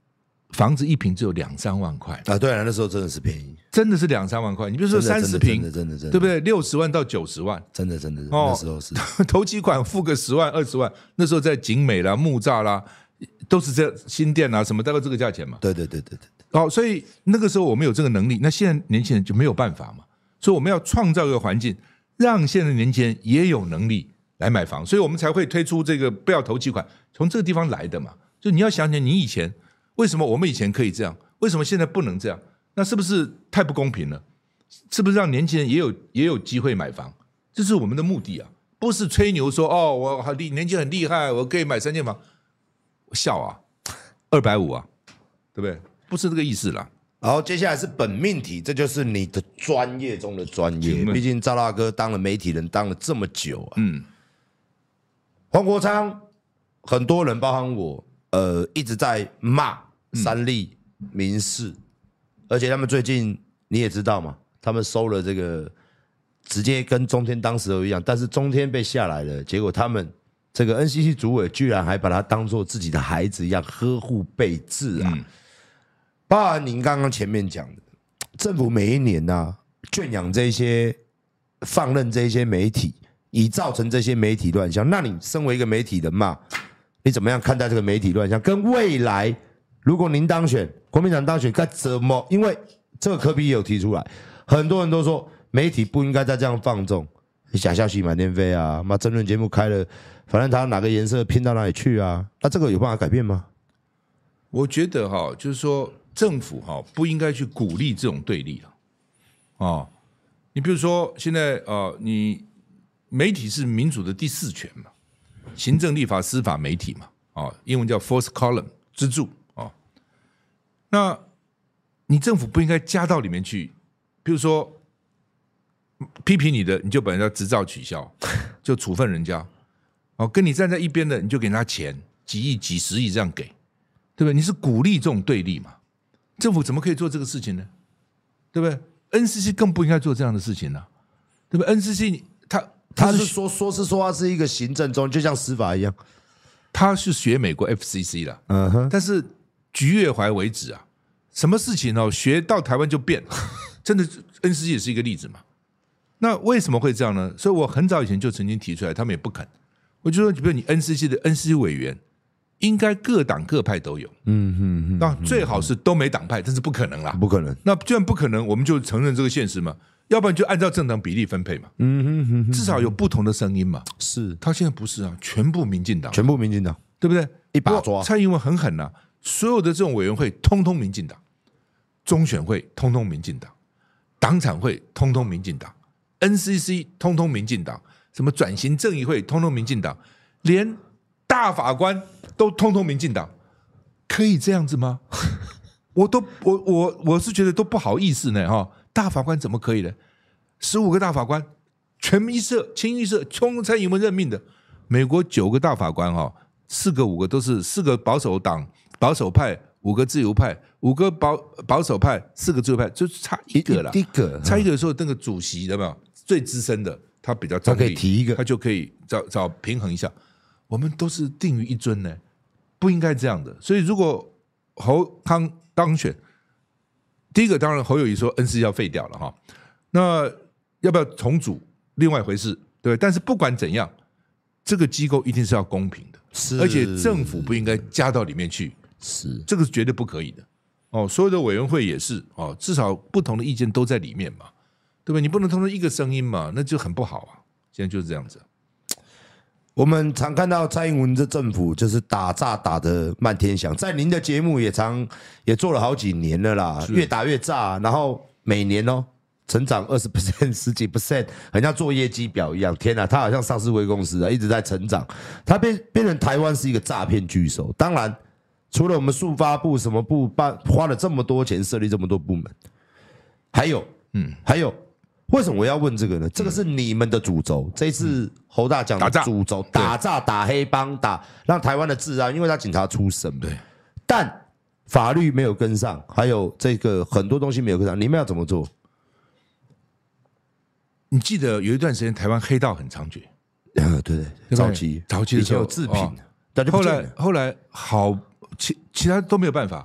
房子一坪只有两三万块啊，对啊，那时候真的是便宜， 真的是两三万块。你比如说三十坪， 真的真的真的， 对不对？六十万到九十万， 真的真的，那时候是头期款付个十万二十万，那时候在景美啦、木栅啦，都是这新店啦什么，大概这个价钱嘛。 对对对对对。 哦，所以那个时候我们有这个能力，那现在年轻人就没有办法嘛。所以我们要创造一个环境，让现在的年轻人也有能力来买房，所以我们才会推出这个不要头期款，从这个地方来的嘛。就你要想想，你以前为什么我们以前可以这样，为什么现在不能这样？那是不是太不公平了？是不是让年轻人也有也有机会买房？这是我们的目的啊，不是吹牛说哦，我好厉，年轻人很厉害，我可以买三间房，笑啊，二百五啊，对不对？不是这个意思啦。 然后接下来是本命题，这就是你的专业中的专业。毕竟赵大哥当了媒体人当了这么久啊。嗯，黄国昌，很多人包含我，呃，一直在骂三立、民视，而且他们最近你也知道嘛，他们收了这个，直接跟中天当时候一样，但是中天被下来了，结果他们这个 N C C 主委居然还把他当作自己的孩子一样呵护备至啊。嗯，包含您刚刚前面讲的，政府每一年啊圈养这些放任这些媒体，以造成这些媒体乱象。那你身为一个媒体人嘛，你怎么样看待这个媒体乱象？跟未来如果您当选，国民党当选该怎么？因为这个柯 P 也有提出来，很多人都说媒体不应该再这样放纵假消息满天飞啊，妈争论节目开了，反正他哪个颜色拼到哪里去啊？那这个有办法改变吗？ 我觉得哈，就是说。政府哈不应该去鼓励这种对立了，哦，你比如说现在呃，你媒体是民主的第四权嘛，行政、立法、司法、媒体嘛，哦，英文叫 fourth column 支柱哦，那你政府不应该加到里面去，比如说批评你的，你就把人家执照取消，就处分人家，哦，跟你站在一边的，你就给他钱，几亿、几十亿这样给，对不对？你是鼓励这种对立嘛？政府怎么可以做这个事情呢？对不对 ？N C C 更不应该做这样的事情呢、啊，对不对 ？N C C 他他是说说是说他是一个行政中，就像司法一样， 他是学美国 F C C 的， 嗯哼， 但是橘越淮为止啊，什么事情哦，学到台湾就变了，真的 N C C 也是一个例子嘛。那为什么会这样呢？所以我很早以前就曾经提出来，他们也不肯。我就说，比如你 N C C 的 N C C 委员。应该各党各派都有，嗯嗯嗯，那最好是都没党派，但是不可能啦， 不可能。 那既然不可能，我们就承认这个现实嘛，要不然就按照政党比例分配嘛，嗯哼哼，至少有不同的声音嘛。 是， 他现在不是啊，全部民进党， 全部民进党， 对不对？ 一把抓。 蔡英文很狠啊，所有的这种委员会通通民进党，中选会通通民进党，党产会通通民进党 ，N C C 通通民进党，什么转型正义会通通民进党，连大法官都通通民进党，可以这样子吗？我都我我我是觉得都不好意思呢哈，大法官怎么可以呢？十五个大法官全一色清一色，冲蔡英文任命的。美国九个大法官哈，四个五个都是四个保守党保守派，五个自由派，五个保保守派，四个自由派，就差一个了。 一个差一个的时候，那个主席有没有最资深的，他比较中立， 他可以提一个， 他就可以找找平衡一下。我们都是定于一尊呢，不应该这样的。所以如果侯康当选，第一个当然侯友宜说 N C C 要废掉了哈，那要不要重组另外一回事，对不对？但是不管怎样，这个机构一定是要公平的， 是， 而且政府不应该加到里面去， 是，这个是绝对不可以的。哦，所有的委员会也是哦，至少不同的意见都在里面嘛，对吧？你不能通过一个声音嘛，那就很不好啊。现在就是这样子。 我们常看到蔡英文的政府就是打炸打得漫天响，在您的节目也常也做了好几年了啦，越打越炸，然后每年哦成长二十 percent 十几 percent， 很像做业绩表一样。天哪，他好像上市微公司啊，一直在成长。他变变成台湾是一个诈骗巨手。当然，除了我们速发部什么部办花了这么多钱设立这么多部门，还有嗯还有。为什么我要问这个呢？这个是你们的主轴。这一次侯大讲的主轴，打诈、打黑帮、打让台湾的治安，因为他警察出身，对，但法律没有跟上，还有这个很多东西没有跟上，你们要怎么做？ 你记得有一段时间台湾黑道很猖獗， 呃，对对，早期早期的时候有制品， 但后来后来好其其他都没有办法，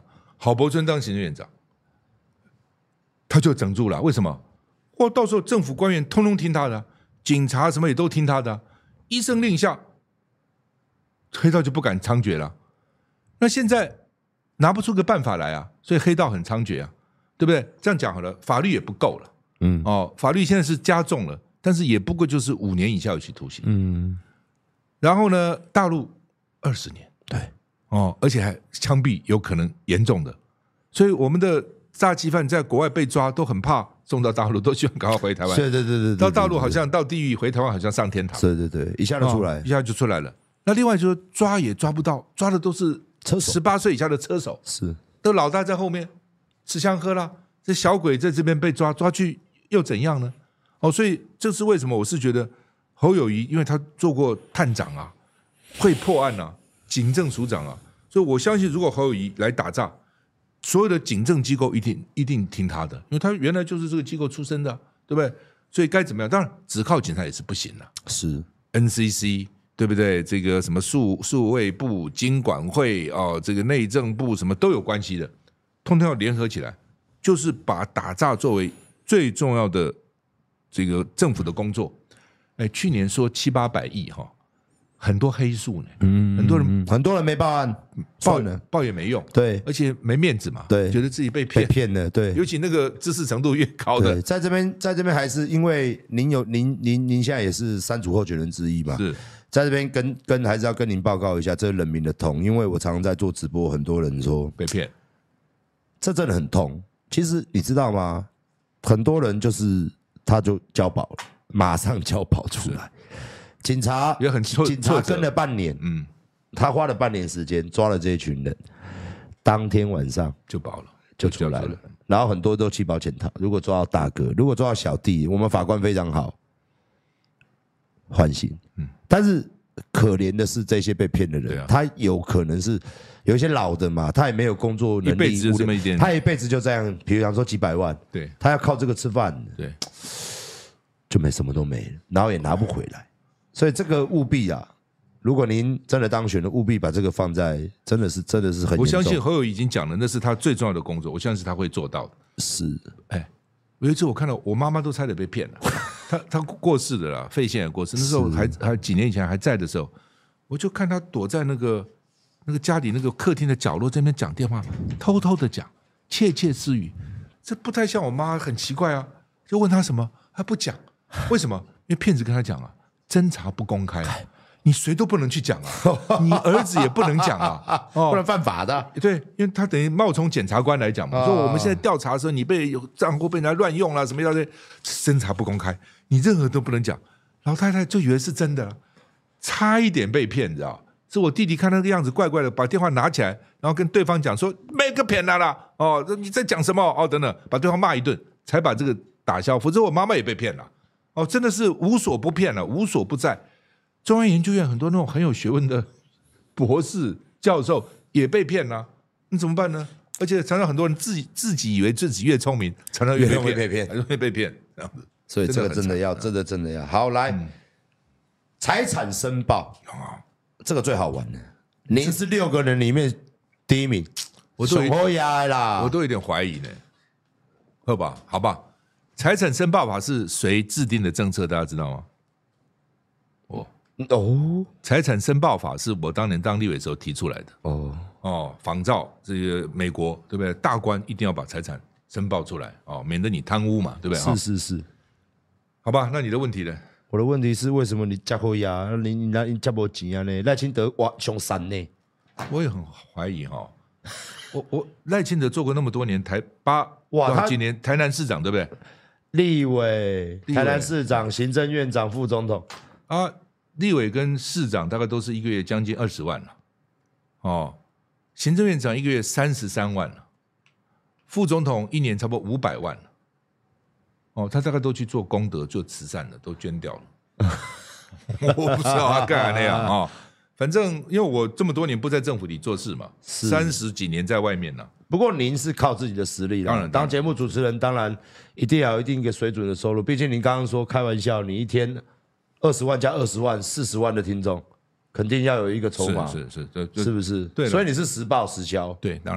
郝柏村当行政院长，他就整住了。为什么？哇，到时候政府官员通通听他的，警察什么也都听他的，一声令下，黑道就不敢猖獗了。那现在拿不出个办法来啊，所以黑道很猖獗啊，对不对？这样讲好了，法律也不够了。嗯，哦，法律现在是加重了，但是也不过就是五年以下有期徒刑。嗯，然后呢，大陆二十年， 对， 哦，而且还枪毙，有可能严重的，所以我们的诈欺犯在国外被抓都很怕送到大陆，都希望赶快回台湾。 对对对对， 到大陆好像到地狱，回台湾好像上天堂。 对对对，一下就出来， 哦、一下就出来了。那另外就是抓也抓不到，抓的都是车手， 十八岁以下的车手， 是都老大在后面吃香喝辣，这小鬼在这边被抓，抓去又怎样呢？哦，所以这是为什么我是觉得侯友宜，因为他做过探长啊，会破案啊，警政署长啊，所以我相信如果侯友宜来打诈，所有的警政机构一定一定听他的，因为他原来就是这个机构出身的，对不对？所以该怎么样？当然只靠警察也是不行的， 是 N C C。对不对？这个什么数数位部、经管会哦，这个内政部什么都有关系的，通通要联合起来，就是把打诈作为最重要的这个政府的工作。哎，去年说七八百亿哈，很多黑数呢，嗯，很多人很多人没报案， 报报也没用， 对， 而且没面子嘛， 对， 觉得自己被骗被骗了，对， 尤其那个知识程度越高的， 在这边在这边还是因为您有您您您现在也是三组候选人之一嘛， 是。 在这边跟跟还是要跟您报告一下，这是人民的痛，因为我常常在做直播，很多人说被骗， 这真的很痛。其实你知道吗？很多人就是他就交保了，马上交保出来，警察也很警察跟了半年，嗯，他花了半年时间抓了这一群人，当天晚上就保了， 就出来了，然后很多都弃保潜逃。如果抓到大哥，如果抓到小弟，我们法官非常好。缓刑，嗯，但是可怜的是这些被骗的人，啊、他有可能是有一些老的嘛，他也没有工作能力， 一辈子就这么一点， 他一辈子就这样，比如讲说几百万， 对， 他要靠这个吃饭， 对， 就没什么都没了，然后也拿不回来，所以这个务必啊，如果您真的当选了，务必把这个放在，真的是真的是很严重， 我相信侯友宜已经讲了，那是他最重要的工作，我相信他会做到的。 是， 哎，有一次我看到我妈妈都差点被骗了。他他过世的啦，肺腺癌过世。那时候还还几年以前还在的时候，我就看他躲在那个那个家里那个客厅的角落，这边讲电话，偷偷的讲，窃窃私语。这不太像我妈，很奇怪啊。就问他什么，他不讲，为什么？因为骗子跟他讲啊，侦查不公开啊，你谁都不能去讲啊，你儿子也不能讲啊， 哦、不能犯法的。 对，因为他等于冒充检察官来讲嘛，哦、说我们现在调查的时候，你被有账户被人家乱用了，什么要的，侦查不公开，你任何都不能讲。老太太就以为是真的了，差一点被骗，你知道？是我弟弟看那个样子怪怪的，把电话拿起来，然后跟对方讲说没个骗他啦，哦，你在讲什么？哦，等等，把对方骂一顿，才把这个打消。否则我妈妈也被骗了，哦，真的是无所不骗了，无所不在。中央研究院很多那种很有学问的博士、教授也被骗了，你怎么办呢？而且常常很多人自己自己以为自己越聪明，常常越容易被骗， 容易被骗。这样子， 所以这个真的要，真的真的要好来。嗯、财产申报，这个最好玩的。您是六个人里面第一名， 我都有压啦， 我都有点怀疑呢。好吧，好吧，财产申报法是谁制定的政策？大家知道吗？哦。哦，财产申报法是我当年当立委的时候提出来的。哦哦，仿照这个美国，对不对？大官一定要把财产申报出来，哦，免得你贪污嘛，对不对？ 是是是， 好吧，那你的问题呢？ 我的问题是为什么你加扣押，你你你加不钱啊呢？赖清德哇凶三呢？ 我也很怀疑哈、哦，我我赖清德做过那么多年台八哇，他几年台南市长，对不对？ 立委、台南市长、行政院长、副总统啊。立委跟市长大概都是一个月将近二十万了，哦，行政院长一个月三十三万了，副总统一年差不多五百万了，哦，他大概都去做功德、做慈善了，都捐掉了。我不知道他干那样啊、哦，反正因为我这么多年不在政府里做事嘛，三十几年在外面了。 不过您是靠自己的实力， 当然， 当节目主持人当然一定要有一定一个水准的收入，毕竟您刚刚说开玩笑，你一天。二十万加二十万，四十万的听众，肯定要有一个筹码， 是是是， 是不是？ 对， 所以你是实报实销， 对，当然，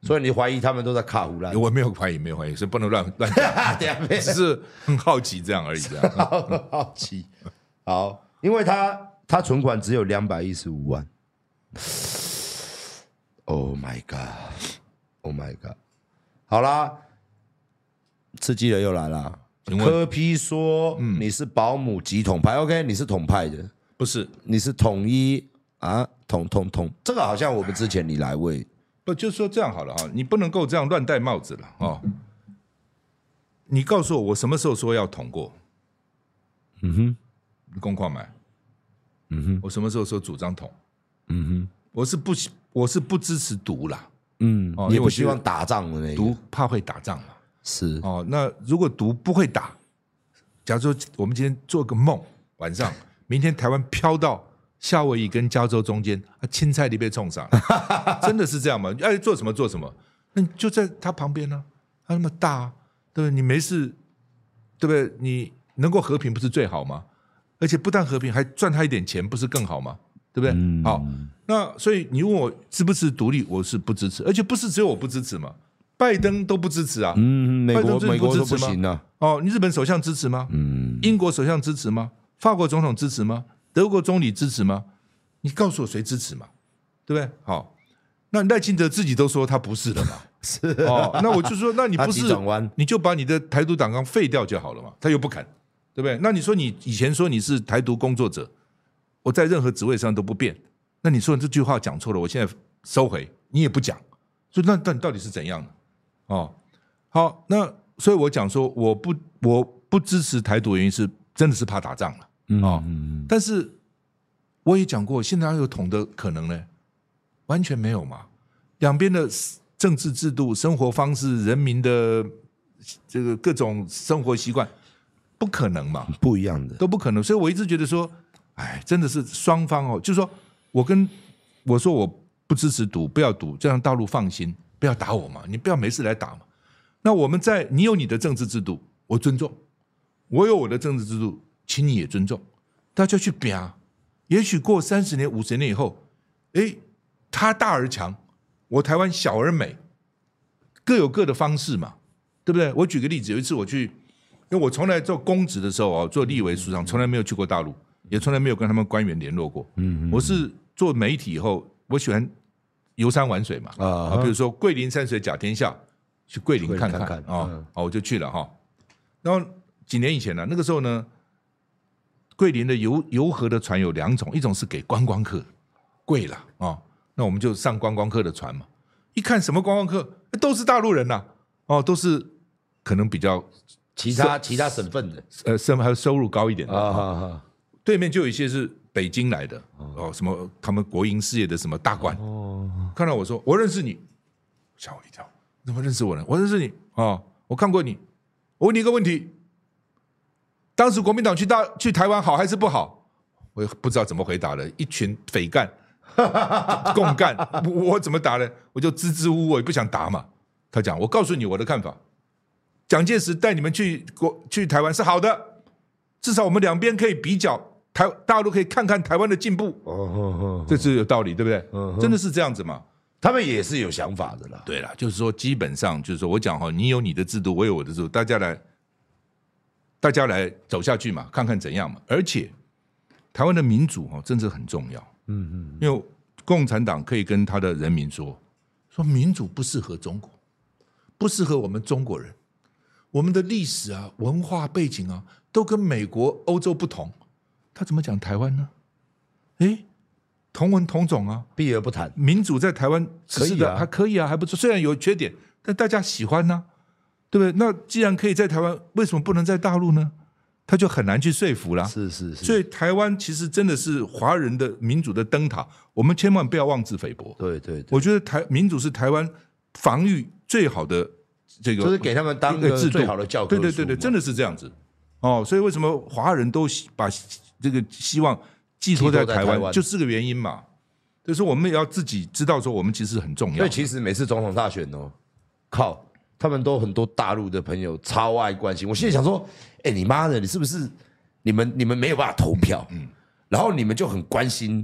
所以你怀疑他们都在卡胡乱？ 我没有怀疑，没有怀疑，所以不能乱乱讲，只是很好奇这样而已。这样好好奇，好，因为他他存款只有两百一十五万。Oh my god! Oh my god! 好啦，刺激了又来了。柯 P 说、嗯、你是保姆及统派 ，OK？ 你是统派的， 不是？ 你是统一啊？统统统，这个好像我们之前你来为不就是说这样好了哈，你不能够这样乱戴帽子了哦。你告诉我，我什么时候说要统过？ 嗯哼， 公矿买。 嗯哼， 我什么时候说主张统？ 嗯哼， 我是不我是不支持毒啦。 嗯，哦、你也不希望打仗的那个， 毒怕会打仗嘛。 是哦，那如果毒不会打，假如说我们今天做个梦，晚上明天台湾飘到夏威夷跟加州中间，啊，青菜里被冲上，真的是这样吗？爱做什么做什么，那你就在他旁边呢、啊，他那么大、啊，对不对？你没事，对不对？你能够和平不是最好吗？而且不但和平，还赚他一点钱，不是更好吗？对不对？嗯、好，那所以你问我支不支持独立，我是不支持，而且不是只有我不支持嘛，拜登都不支持啊。 嗯，美国美国都不行啊。 哦，你日本首相支持吗？嗯，英国首相支持吗？法国总统支持吗？德国总理支持吗？你告诉我谁支持嘛？对不对？好，那赖清德自己都说他不是了嘛。 是、 啊、哦，那我就说，那你不是， 转弯， 你就把你的台独党纲废掉就好了嘛。他又不肯，对不对？那你说你以前说你是台独工作者，我在任何职位上都不变，那你说你这句话讲错了，我现在收回，你也不讲，所以那那你到底是怎样的？哦，好，那所以我讲说，我不我不支持台独的原因是真的是怕打仗了。哦、嗯，但是我也讲过，现在还有统的可能呢？完全没有嘛。两边的政治制度、生活方式、人民的这个各种生活习惯，不可能嘛， 不一样的都不可能。所以我一直觉得说，哎，真的是双方哦，就是说我跟我说我不支持赌，不要赌，这样大陆放心，不要打我嘛，你不要没事来打嘛。那我们在你有你的政治制度，我尊重；我有我的政治制度。请你也尊重，大家去比啊。也许过三十年、五十年以后，哎，他大而强，我台湾小而美，各有各的方式嘛，对不对？我举个例子，有一次我去，因为我从来做公职的时候啊，做立委署长，从来没有去过大陆，也从来没有跟他们官员联络过。嗯，我是做媒体以后，我喜欢游山玩水嘛，啊，比如说桂林山水甲天下，去桂林看看啊，哦，我就去了哈。然后几年以前呢、啊，那个时候呢。桂林的游游河的船有两种，一种是给观光客，贵了啊、哦，那我们就上观光客的船嘛。一看什么观光客，都是大陆人呐、啊，哦，都是可能比较其他其他省份的， 呃，收还有收入高一点的啊、哦哦、 对面就有一些是北京来的，哦，什么他们国营事业的什么大官，哦，看到我说我认识你，吓我一跳，怎么认识我呢？我认识你啊、哦，我看过你，我问你一个问题。当时国民党去大去台湾好还是不好？我也不知道怎么回答了。一群匪干、共干，我, 我怎么答呢？我就支支吾吾，我也不想答嘛。他讲：“我告诉你我的看法，蒋介石带你们去国去台湾是好的，至少我们两边可以比较，台大陆可以看看台湾的进步。哦哦哦，这是有道理，对不对？哦、真的是这样子嘛？ 他们也是有想法的啦。 对啦，就是说基本上就是说我讲哈，你有你的制度，我有我的制度，大家来。”大家来走下去嘛，看看怎样嘛。而且台湾的民主哦，真的很重要。嗯嗯，因为共产党可以跟他的人民说，说民主不适合中国，不适合我们中国人。我们的历史啊、文化背景啊，都跟美国、欧洲不同。他怎么讲台湾呢？哎，同文同种啊， 避而不谈。 民主在台湾实施的还可以啊，还不错。虽然有缺点，但大家喜欢呢、啊。对不对？那既然可以在台湾，为什么不能在大陆呢？他就很难去说服啦。 是是是。 所以台湾其实真的是华人的民主的灯塔，我们千万不要妄自菲薄。 对对对。 我觉得台民主是台湾防御最好的这个， 就是给他们当个最好的教科书。 对对对对，真的是这样子。哦，所以为什么华人都把这个希望寄托在台湾，就是这个原因嘛。就是我们也要自己知道说，我们其实很重要。 所以其实每次总统大选哦，靠。他们都很多大陆的朋友超爱关心，我现在想说，哎、欸，你妈的，你是不是你们你们没有办法投票，嗯，然后你们就很关心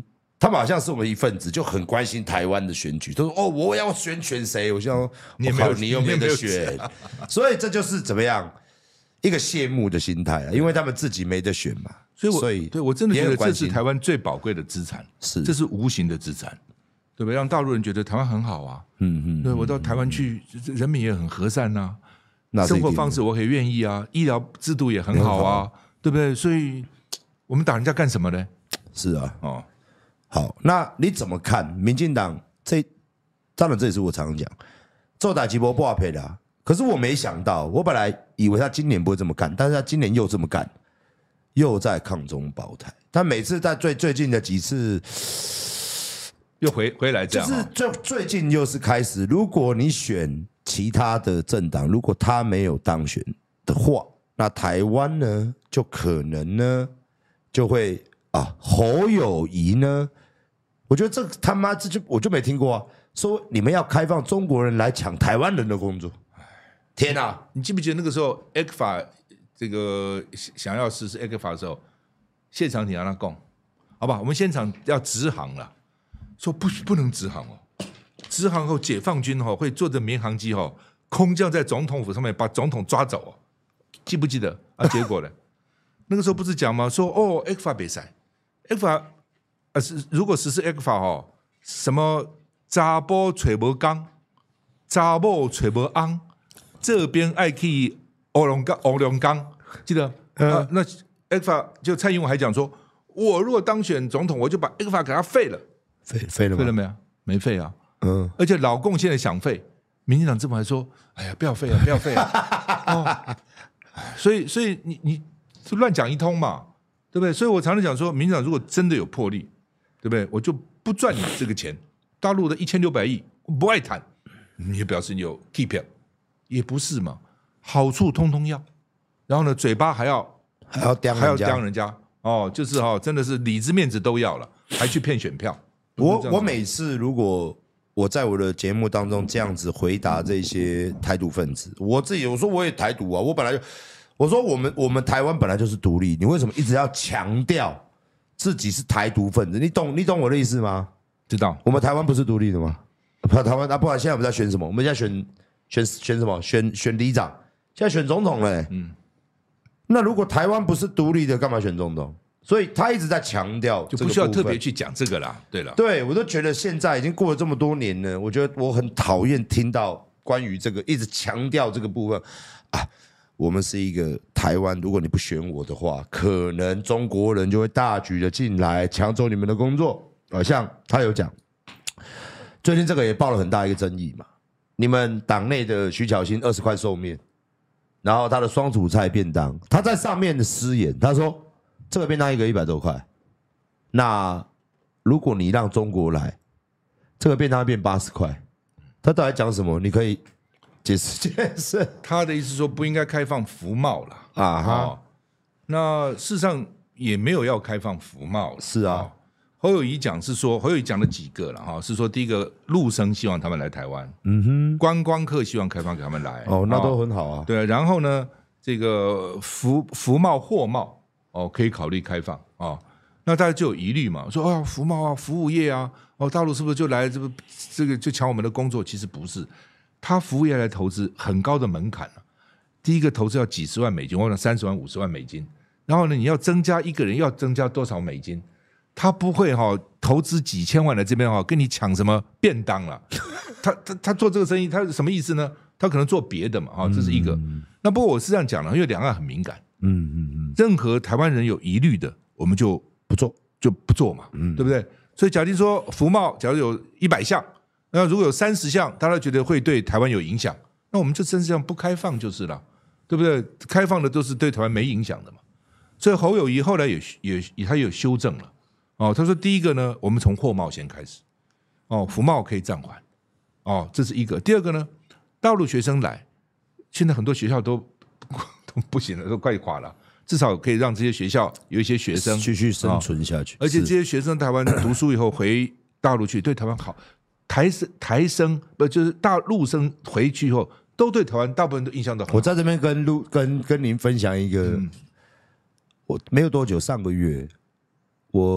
他们好像是我们一份子，就很关心台湾的选举，都说哦，我要选选谁？我想你没有， 你又没得选，所以这就是怎么样一个谢幕的心态啊，因为他们自己没得选嘛。 所以我， 所以对我真的觉得这是台湾最宝贵的资产， 是这是无形的资产，对不对？让大陆人觉得台湾很好啊，嗯嗯，对我到台湾去，人民也很和善呐、啊，生活方式我很愿意啊，医疗制度也很好啊，对不对？所以我们打人家干什么呢？ 是啊， 哦。 好，那你怎么看民进党这？当然这也是我常常讲，做打击波不好赔的、啊。可是我没想到，我本来以为他今年不会这么干，但是他今年又这么干，又在抗中保台。他每次在最最近的几次又回回来这样、哦， 就是最最近又是开始。如果你选其他的政党，如果他没有当选的话，那台湾呢就可能呢就会啊侯友宜呢。我觉得这他妈这就我就没听过啊！说你们要开放中国人来抢台湾人的工作，天啊！ 你记不记得那个时候 E C F A 这个想要实施 E C F A 的时候，谢长廷让他讲，好吧，我们现场要直航了，说不不能直航哦，直航后解放军哦会坐着民航机哦空降在总统府上面把总统抓走哦，记不记得啊？结果呢？那个时候不是讲吗？说哦 E C F A 比赛 E C F A。呃，是如果实施 E C F A 哦，什么查甫找无工，查某找无翁，这边爱去欧龙岗，欧龙岗，记得？嗯、啊，那 E C F A 就蔡英文还讲说，我如果当选总统，我就把 E C F A 给他废了， 废废了吗？ 废了没有？没废啊。 嗯， 而且老共现在想废，民进党这么还说，哎呀，不要废啊，不要废啊。哦，所以，所以你你乱讲一通嘛，对不对？所以我常常讲说，民进党如果真的有魄力。对不对？我就不赚你这个钱，大陆的一千六百亿我不爱谈，你也表示你有 keep it， 也不是嘛，好处通通要，然后呢，嘴巴还要还要刁还要刁人家哦，就是哈、哦，真的是里子面子都要了，还去骗选票。 我我每次如果我在我的节目当中这样子回答这些台独分子，我自己我说我也台独啊，我本来就我说我们我们台湾本来就是独立，你为什么一直要强调？自己是台独分子，你懂你懂我的意思吗？ 知道， 我们台湾不是独立的吗？台湾啊，不然现在我们在选什么？我们现在选选选什么？选选里长，现在选总统了、欸。嗯，那如果台湾不是独立的，干嘛选总统？所以他一直在强调， 就不需要特别去讲这个啦。对了， 对我都觉得现在已经过了这么多年了，我觉得我很讨厌听到关于这个一直强调这个部分啊。我们是一个台湾，如果你不选我的话，可能中国人就会大举的进来抢走你们的工作。好像他有讲，最近这个也爆了很大一个争议嘛。你们党内的徐巧芯二十块寿面，然后他的双主菜便当，他在上面的失言，他说这个便当一个一百多块，那如果你让中国来，这个便当变八十块，他到底讲什么？你可以。解释解释， 他的意思说不应该开放服贸了啊哈、哦。那事实上也没有要开放服贸了。 是啊， 哦、侯友宜讲是说，侯友宜讲了几个了哈、哦，是说第一个陆生希望他们来台湾，嗯哼，观光客希望开放给他们来， 哦，那都很好啊。 哦、对，然后呢，这个服服贸货贸哦可以考虑开放哦。那大家就有疑虑嘛，说啊服贸啊服务业啊，哦大陆是不是就来这个这个就抢我们的工作？其实不是。他服务业来投资很高的门槛、啊、第一个投资要几十万美金，或者三十万、五十万美金。然后呢，你要增加一个人要增加多少美金？他不会哈、哦、投资几千万来这边哈、哦、跟你抢什么便当了。他他他做这个生意，他什么意思呢？他可能做别的嘛哈、哦，这是一个。嗯、那不过我是这样讲的，因为两岸很敏感，嗯嗯嗯，任何台湾人有疑虑的，我们就不做，就不做嘛，嗯，对不对？所以假定说服贸，假如有一百项。那如果有三十项，大家觉得会对台湾有影响，那我们这三十项不开放就是了，对不对？开放的都是对台湾没影响的嘛。所以侯友宜后来也也他也有修正了，哦，他说第一个呢，我们从货贸先开始，哦，服贸可以暂缓，哦，这是一个。第二个呢，大陆学生来，现在很多学校都都不行了，都快垮了，至少可以让这些学校有一些学生继续生存下去， 哦、而且这些学生台湾读书以后回大陆去，对台湾好。台生台生不就是大陆生回去以后，都对台湾大部分都印象都很好。 我在这边跟陆跟跟您分享一个，嗯、我没有多久，上个月我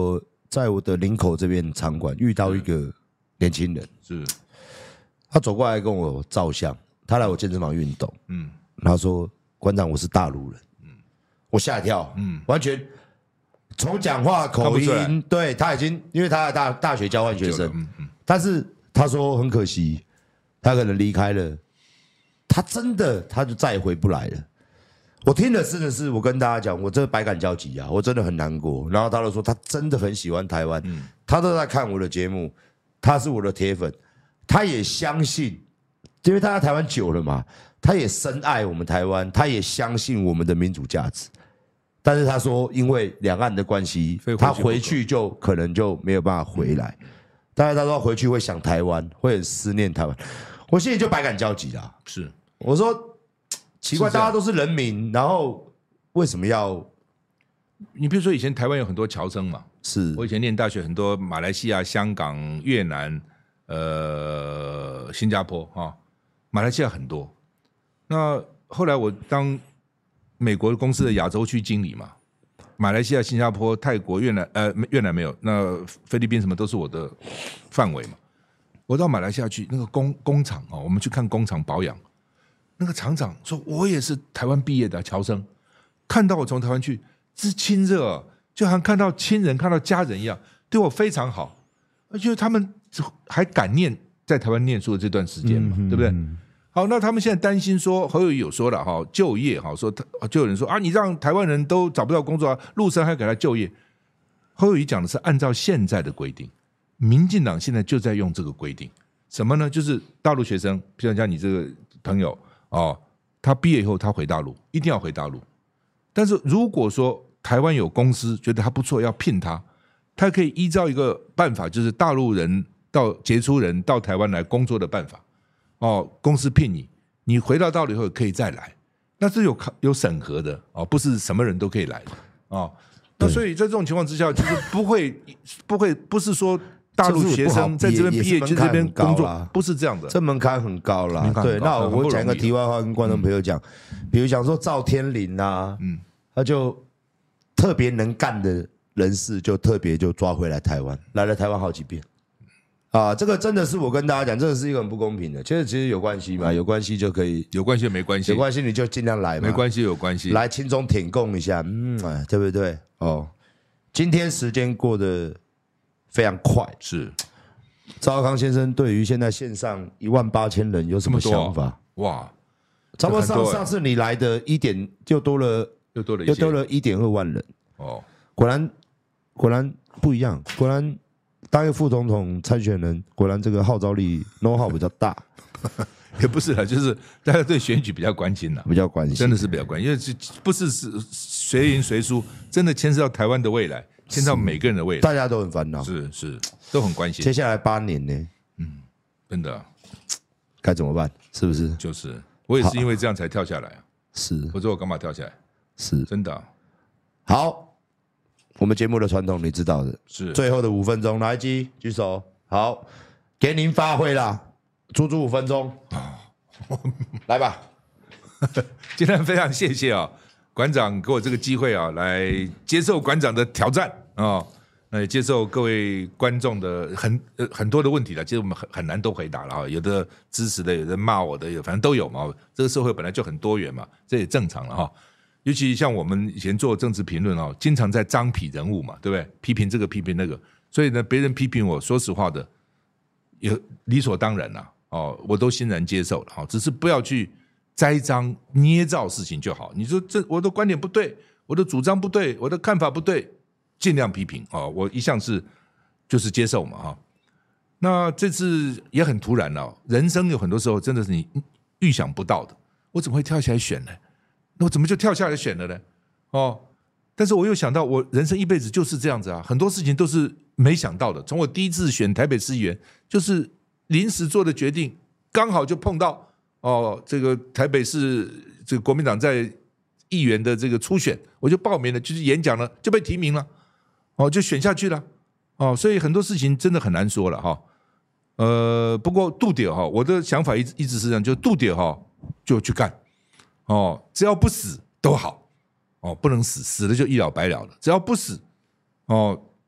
在我的林口这边场馆遇到一个年轻人， 是他走过来跟我照相，他来我健身房运动，嗯，他说馆长我是大陆人，嗯，我吓一跳，嗯，完全从讲话口音，对他已经因为他的大大学交换学生，嗯嗯，但是他说很可惜，他可能离开了，他真的他就再也回不来了。我听的真的是，我跟大家讲，我真的百感交集啊，我真的很难过。然后他就说，他真的很喜欢台湾，嗯、他都在看我的节目，他是我的铁粉，他也相信，因为他在台湾久了嘛，他也深爱我们台湾，他也相信我们的民主价值。但是他说，因为两岸的关系，他回去就可能就没有办法回来。但是他说回去会想台湾，会很思念台湾，我心里就百感交集啦。 是， 我说。奇怪，大家都是人民，然后为什么要？ 你比如说，以前台湾有很多侨生嘛， 是我以前念大学，很多马来西亚、香港、越南、呃、新加坡啊，马来西亚很多。那后来我当美国公司的亚洲区经理嘛，马来西亚、新加坡、泰国、越南，呃，越南没有，那菲律宾什么都是我的范围嘛。我到马来西亚去，那个工工厂啊，我们去看工厂保养。那个厂长说：“我也是台湾毕业的侨生，看到我从台湾去，之亲热，就好像看到亲人、看到家人一样，对我非常好。而且他们还感念在台湾念书的这段时间嘛，嗯、对不对？好，那他们现在担心说，侯友宜有说了哈，就业哈，说就有人说啊，你让台湾人都找不到工作啊，陆生还给他就业。侯友宜讲的是按照现在的规定，民进党现在就在用这个规定，什么呢？就是大陆学生，譬如像你这个朋友。”哦，他毕业以后他回大陆，一定要回大陆。但是如果说台湾有公司觉得他不错，要聘他，他可以依照一个办法，就是大陆人到杰出人到台湾来工作的办法。哦，公司聘你，你回到大陆以后可以再来，那是有有审核的哦，不是什么人都可以来的哦。那所以在这种情况之下，就是不会不会不是说。大陆学生在这边毕业去这边工作，不是这样的， 这门槛很高啦。对，那我讲一个题外话跟观众朋友讲，比如讲说赵天麟啊，嗯，他就特别能干的人士，就特别就抓回来台湾，来了台湾好几遍。啊，这个真的是我跟大家讲，这个是一个很不公平的。其实其实有关系嘛，有关系就可以， 有关系没关系， 有关系你就尽量来嘛， 没关系有关系， 来亲中舔共一下，嗯，对不对？哦，今天时间过得。非常快， 是赵康先生对于现在线上一万八千人有什么想法？ 啊、哇， 差不多上上次你来的一点就多了， 又多了又多了一点二万人哦， 果然果然不一样，果然当一个副总统参选人，果然这个号召力 know how 比较大。 也不是啦，就是大家对选举比较关心啦， 比较关心， 真的是比较关心，因为不是谁赢谁输，真的牵涉到台湾的未来。牵到每个人的未来， 大家都很烦恼， 是是，都很关心。 接下来八年呢？ 嗯，真的该怎么办？是不是？ 就是我也是因为这样才跳下来啊。 是， 否则我干嘛跳下来？ 是， 真的、啊。 好，我们节目的传统你知道的， 是最后的五分钟，来机举手，好，给您发挥啦，足足五分钟，来吧。 今天非常谢谢啊、哦。馆长给我这个机会啊，来接受馆长的挑战啊，那、哦、也接受各位观众的很呃很多的问题了，其实我们很很难都回答了啊，有的支持的，有的骂我的，有反正都有嘛。这个社会本来就很多元嘛，这也正常了哈。尤其像我们以前做政治评论哦，经常在张批人物嘛，对不对？批评这个，批评那个，所以呢，别人批评我，说实话的，也理所当然啦，哦，我都欣然接受了哈，只是不要去。栽赃捏造事情就好。你说这我的观点不对，我的主张不对，我的看法不对，尽量批评啊、哦！我一向是就是接受嘛哈、哦。那这次也很突然了、哦，人生有很多时候真的是你预想不到的。我怎么会跳下来选呢？那我怎么就跳下来选了呢？哦，但是我又想到，我人生一辈子就是这样子啊，很多事情都是没想到的。从我第一次选台北市议员，就是临时做的决定，刚好就碰到。哦，这个台北市这个国民党在议员的这个初选，我就报名了，就是演讲了，就被提名了，哦，就选下去了，哦，所以很多事情真的很难说了哈。呃，不过杜点哈，我的想法一直一直是这样，就杜点哈就去干，哦，只要不死都好，哦，不能死，死了就一了百了了，只要不死，哦，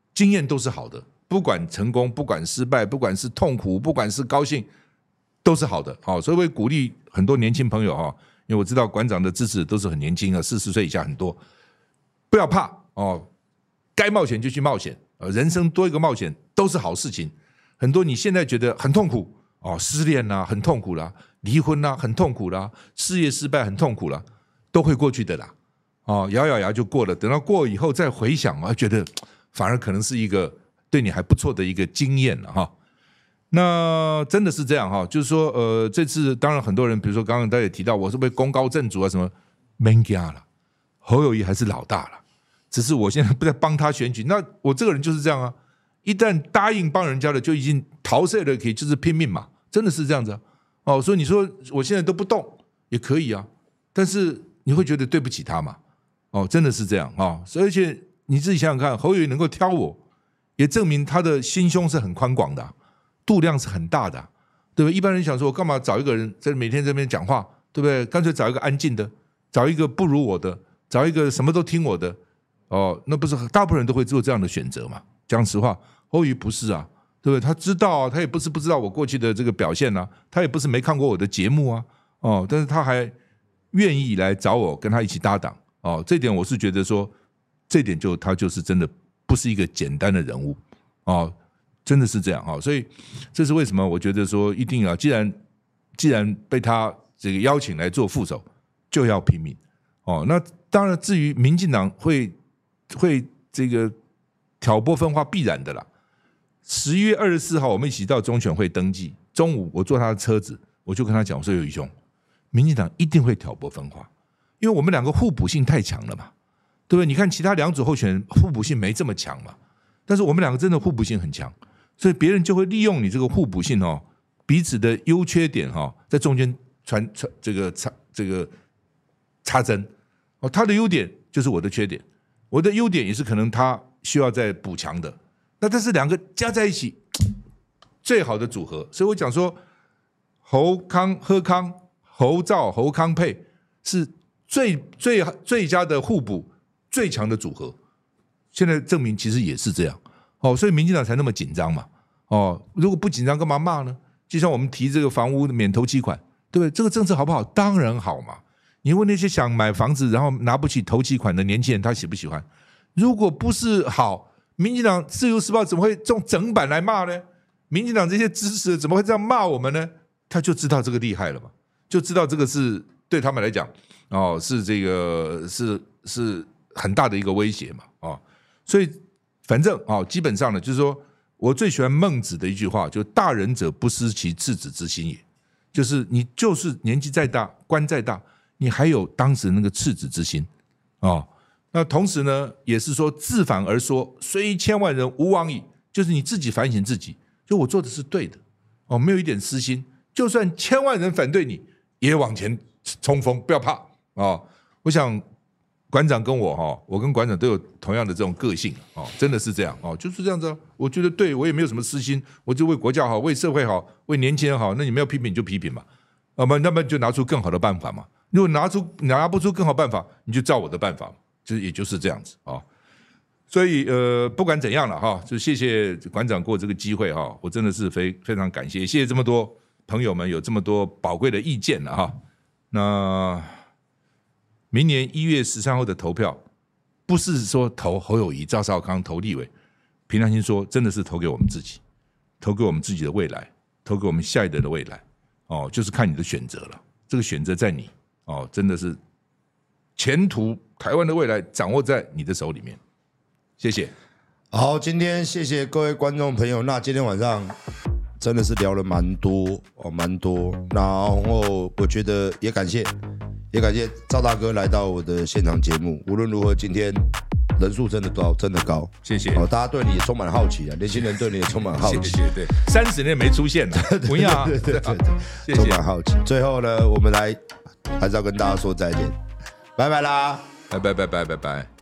经验都是好的，不管成功，不管失败，不管是痛苦，不管是高兴，都是好的。好，所以我鼓励很多年轻朋友哈，因为我知道馆长的支持都是很年轻的，四十岁以下很多，不要怕哦，该冒险就去冒险，人生多一个冒险都是好事情。很多你现在觉得很痛苦哦，失恋啦、啊、很痛苦啦，离婚啦、啊、很痛苦啦，事业失败很痛苦啦，都会过去的啦。哦，咬咬牙就过了。等到过以后再回想啊，觉得反而可能是一个对你还不错的一个经验了哈。那真的是这样哈，就是说呃，这次当然很多人，比如说刚刚大家也提到，我是不是功高震主啊什么，没加了，侯友宜还是老大了，只是我现在不在帮他选举。那我这个人就是这样啊。一旦答应帮人家了，就已经逃税了，可以就是拼命嘛，真的是这样子啊。哦，所以你说我现在都不动也可以啊，但是你会觉得对不起他嘛？哦，真的是这样啊、哦。所以而且你自己想想看，侯友宜能够挑我，也证明他的心胸是很宽广的、啊，度量是很大的、啊，对不对？一般人想说，我干嘛找一个人在每天在那边讲话，对不对？干脆找一个安静的，找一个不如我的，找一个什么都听我的。哦，那不是大部分人都会做这样的选择嘛？讲实话，侯友宜不是啊，对不对？他知道啊，他也不是不知道我过去的这个表现啊，他也不是没看过我的节目啊，哦，但是他还愿意来找我跟他一起搭档，哦，这点我是觉得说，这点就他就是真的不是一个简单的人物，哦，真的是这样啊、哦，所以这是为什么我觉得说一定要，既然既然被他这个邀请来做副手，就要拼命，哦，那当然至于民进党会会这个。挑拨分化必然的啦。十一月二十四号，我们一起到中选会登记。中午我坐他的车子，我就跟他讲，我说友宜兄，民进党一定会挑拨分化，因为我们两个互补性太强了嘛，对不对？你看其他两组候选人互补性没这么强嘛，但是我们两个真的互补性很强，所以别人就会利用你这个互补性哦，彼此的优缺点哈、哦，在中间传传这个插这个插针哦，他的优点就是我的缺点，我的优点也是可能他。需要再补强的，那这是两个加在一起最好的组合，所以我讲说侯康、贺康、侯兆、侯康配是最最最佳的互补、最强的组合。现在证明其实也是这样，哦，所以民进党才那么紧张嘛，哦，如果不紧张干嘛骂呢？就像我们提这个房屋免头期款，对不对？这个政策好不好？当然好嘛。你问那些想买房子然后拿不起头期款的年轻人，他喜不喜欢？如果不是好，民进党自由时报怎么会用整版来骂呢？民进党这些支持怎么会这样骂我们呢？他就知道这个厉害了嘛，就知道这个是对他们来讲哦，是这个是是很大的一个威胁嘛，哦，所以反正哦，基本上呢，就是说我最喜欢孟子的一句话，就大人者不失其赤子之心也，就是你就是年纪再大，官再大，你还有当时那个赤子之心哦。那同时呢，也是说自反而说，虽千万人吾往矣，就是你自己反省自己，就我做的是对的哦，没有一点私心，就算千万人反对你，也往前冲锋，不要怕哦。我想馆长跟我哈，我跟馆长都有同样的这种个性哦，真的是这样哦，就是这样子、啊。我觉得对我也没有什么私心，我就为国家好，为社会好，为年轻人好。那你们要批评就批评嘛，啊不，那么就拿出更好的办法嘛。如果拿出拿不出更好办法，你就照我的办法嘛。就是也就是这样子啊、哦，所以呃，不管怎样了哈，就谢谢馆长给我这个机会哈，我真的是非非常感谢，谢谢这么多朋友们有这么多宝贵的意见了哈。那明年一月十三号的投票，不是说投侯友宜、赵少康、投立委，凭良心说，真的是投给我们自己，投给我们自己的未来，投给我们下一代的未来哦，就是看你的选择了，这个选择在你哦，真的是前途。台湾的未来掌握在你的手里面，谢谢。 好，今天谢谢各位观众朋友。那今天晚上真的是聊了蛮多哦，蛮多。然后我觉得也感谢，也感谢赵大哥来到我的现场节目。无论如何，今天人数真的高，真的高， 谢谢。 哦，大家对你也充满好奇啊，年轻人对你也充满好奇。 谢谢，对，三十年没出现了，不要， 对对对对，充满好奇。最后呢，我们来还是要跟大家说再见，拜拜啦。 拜拜拜拜拜拜。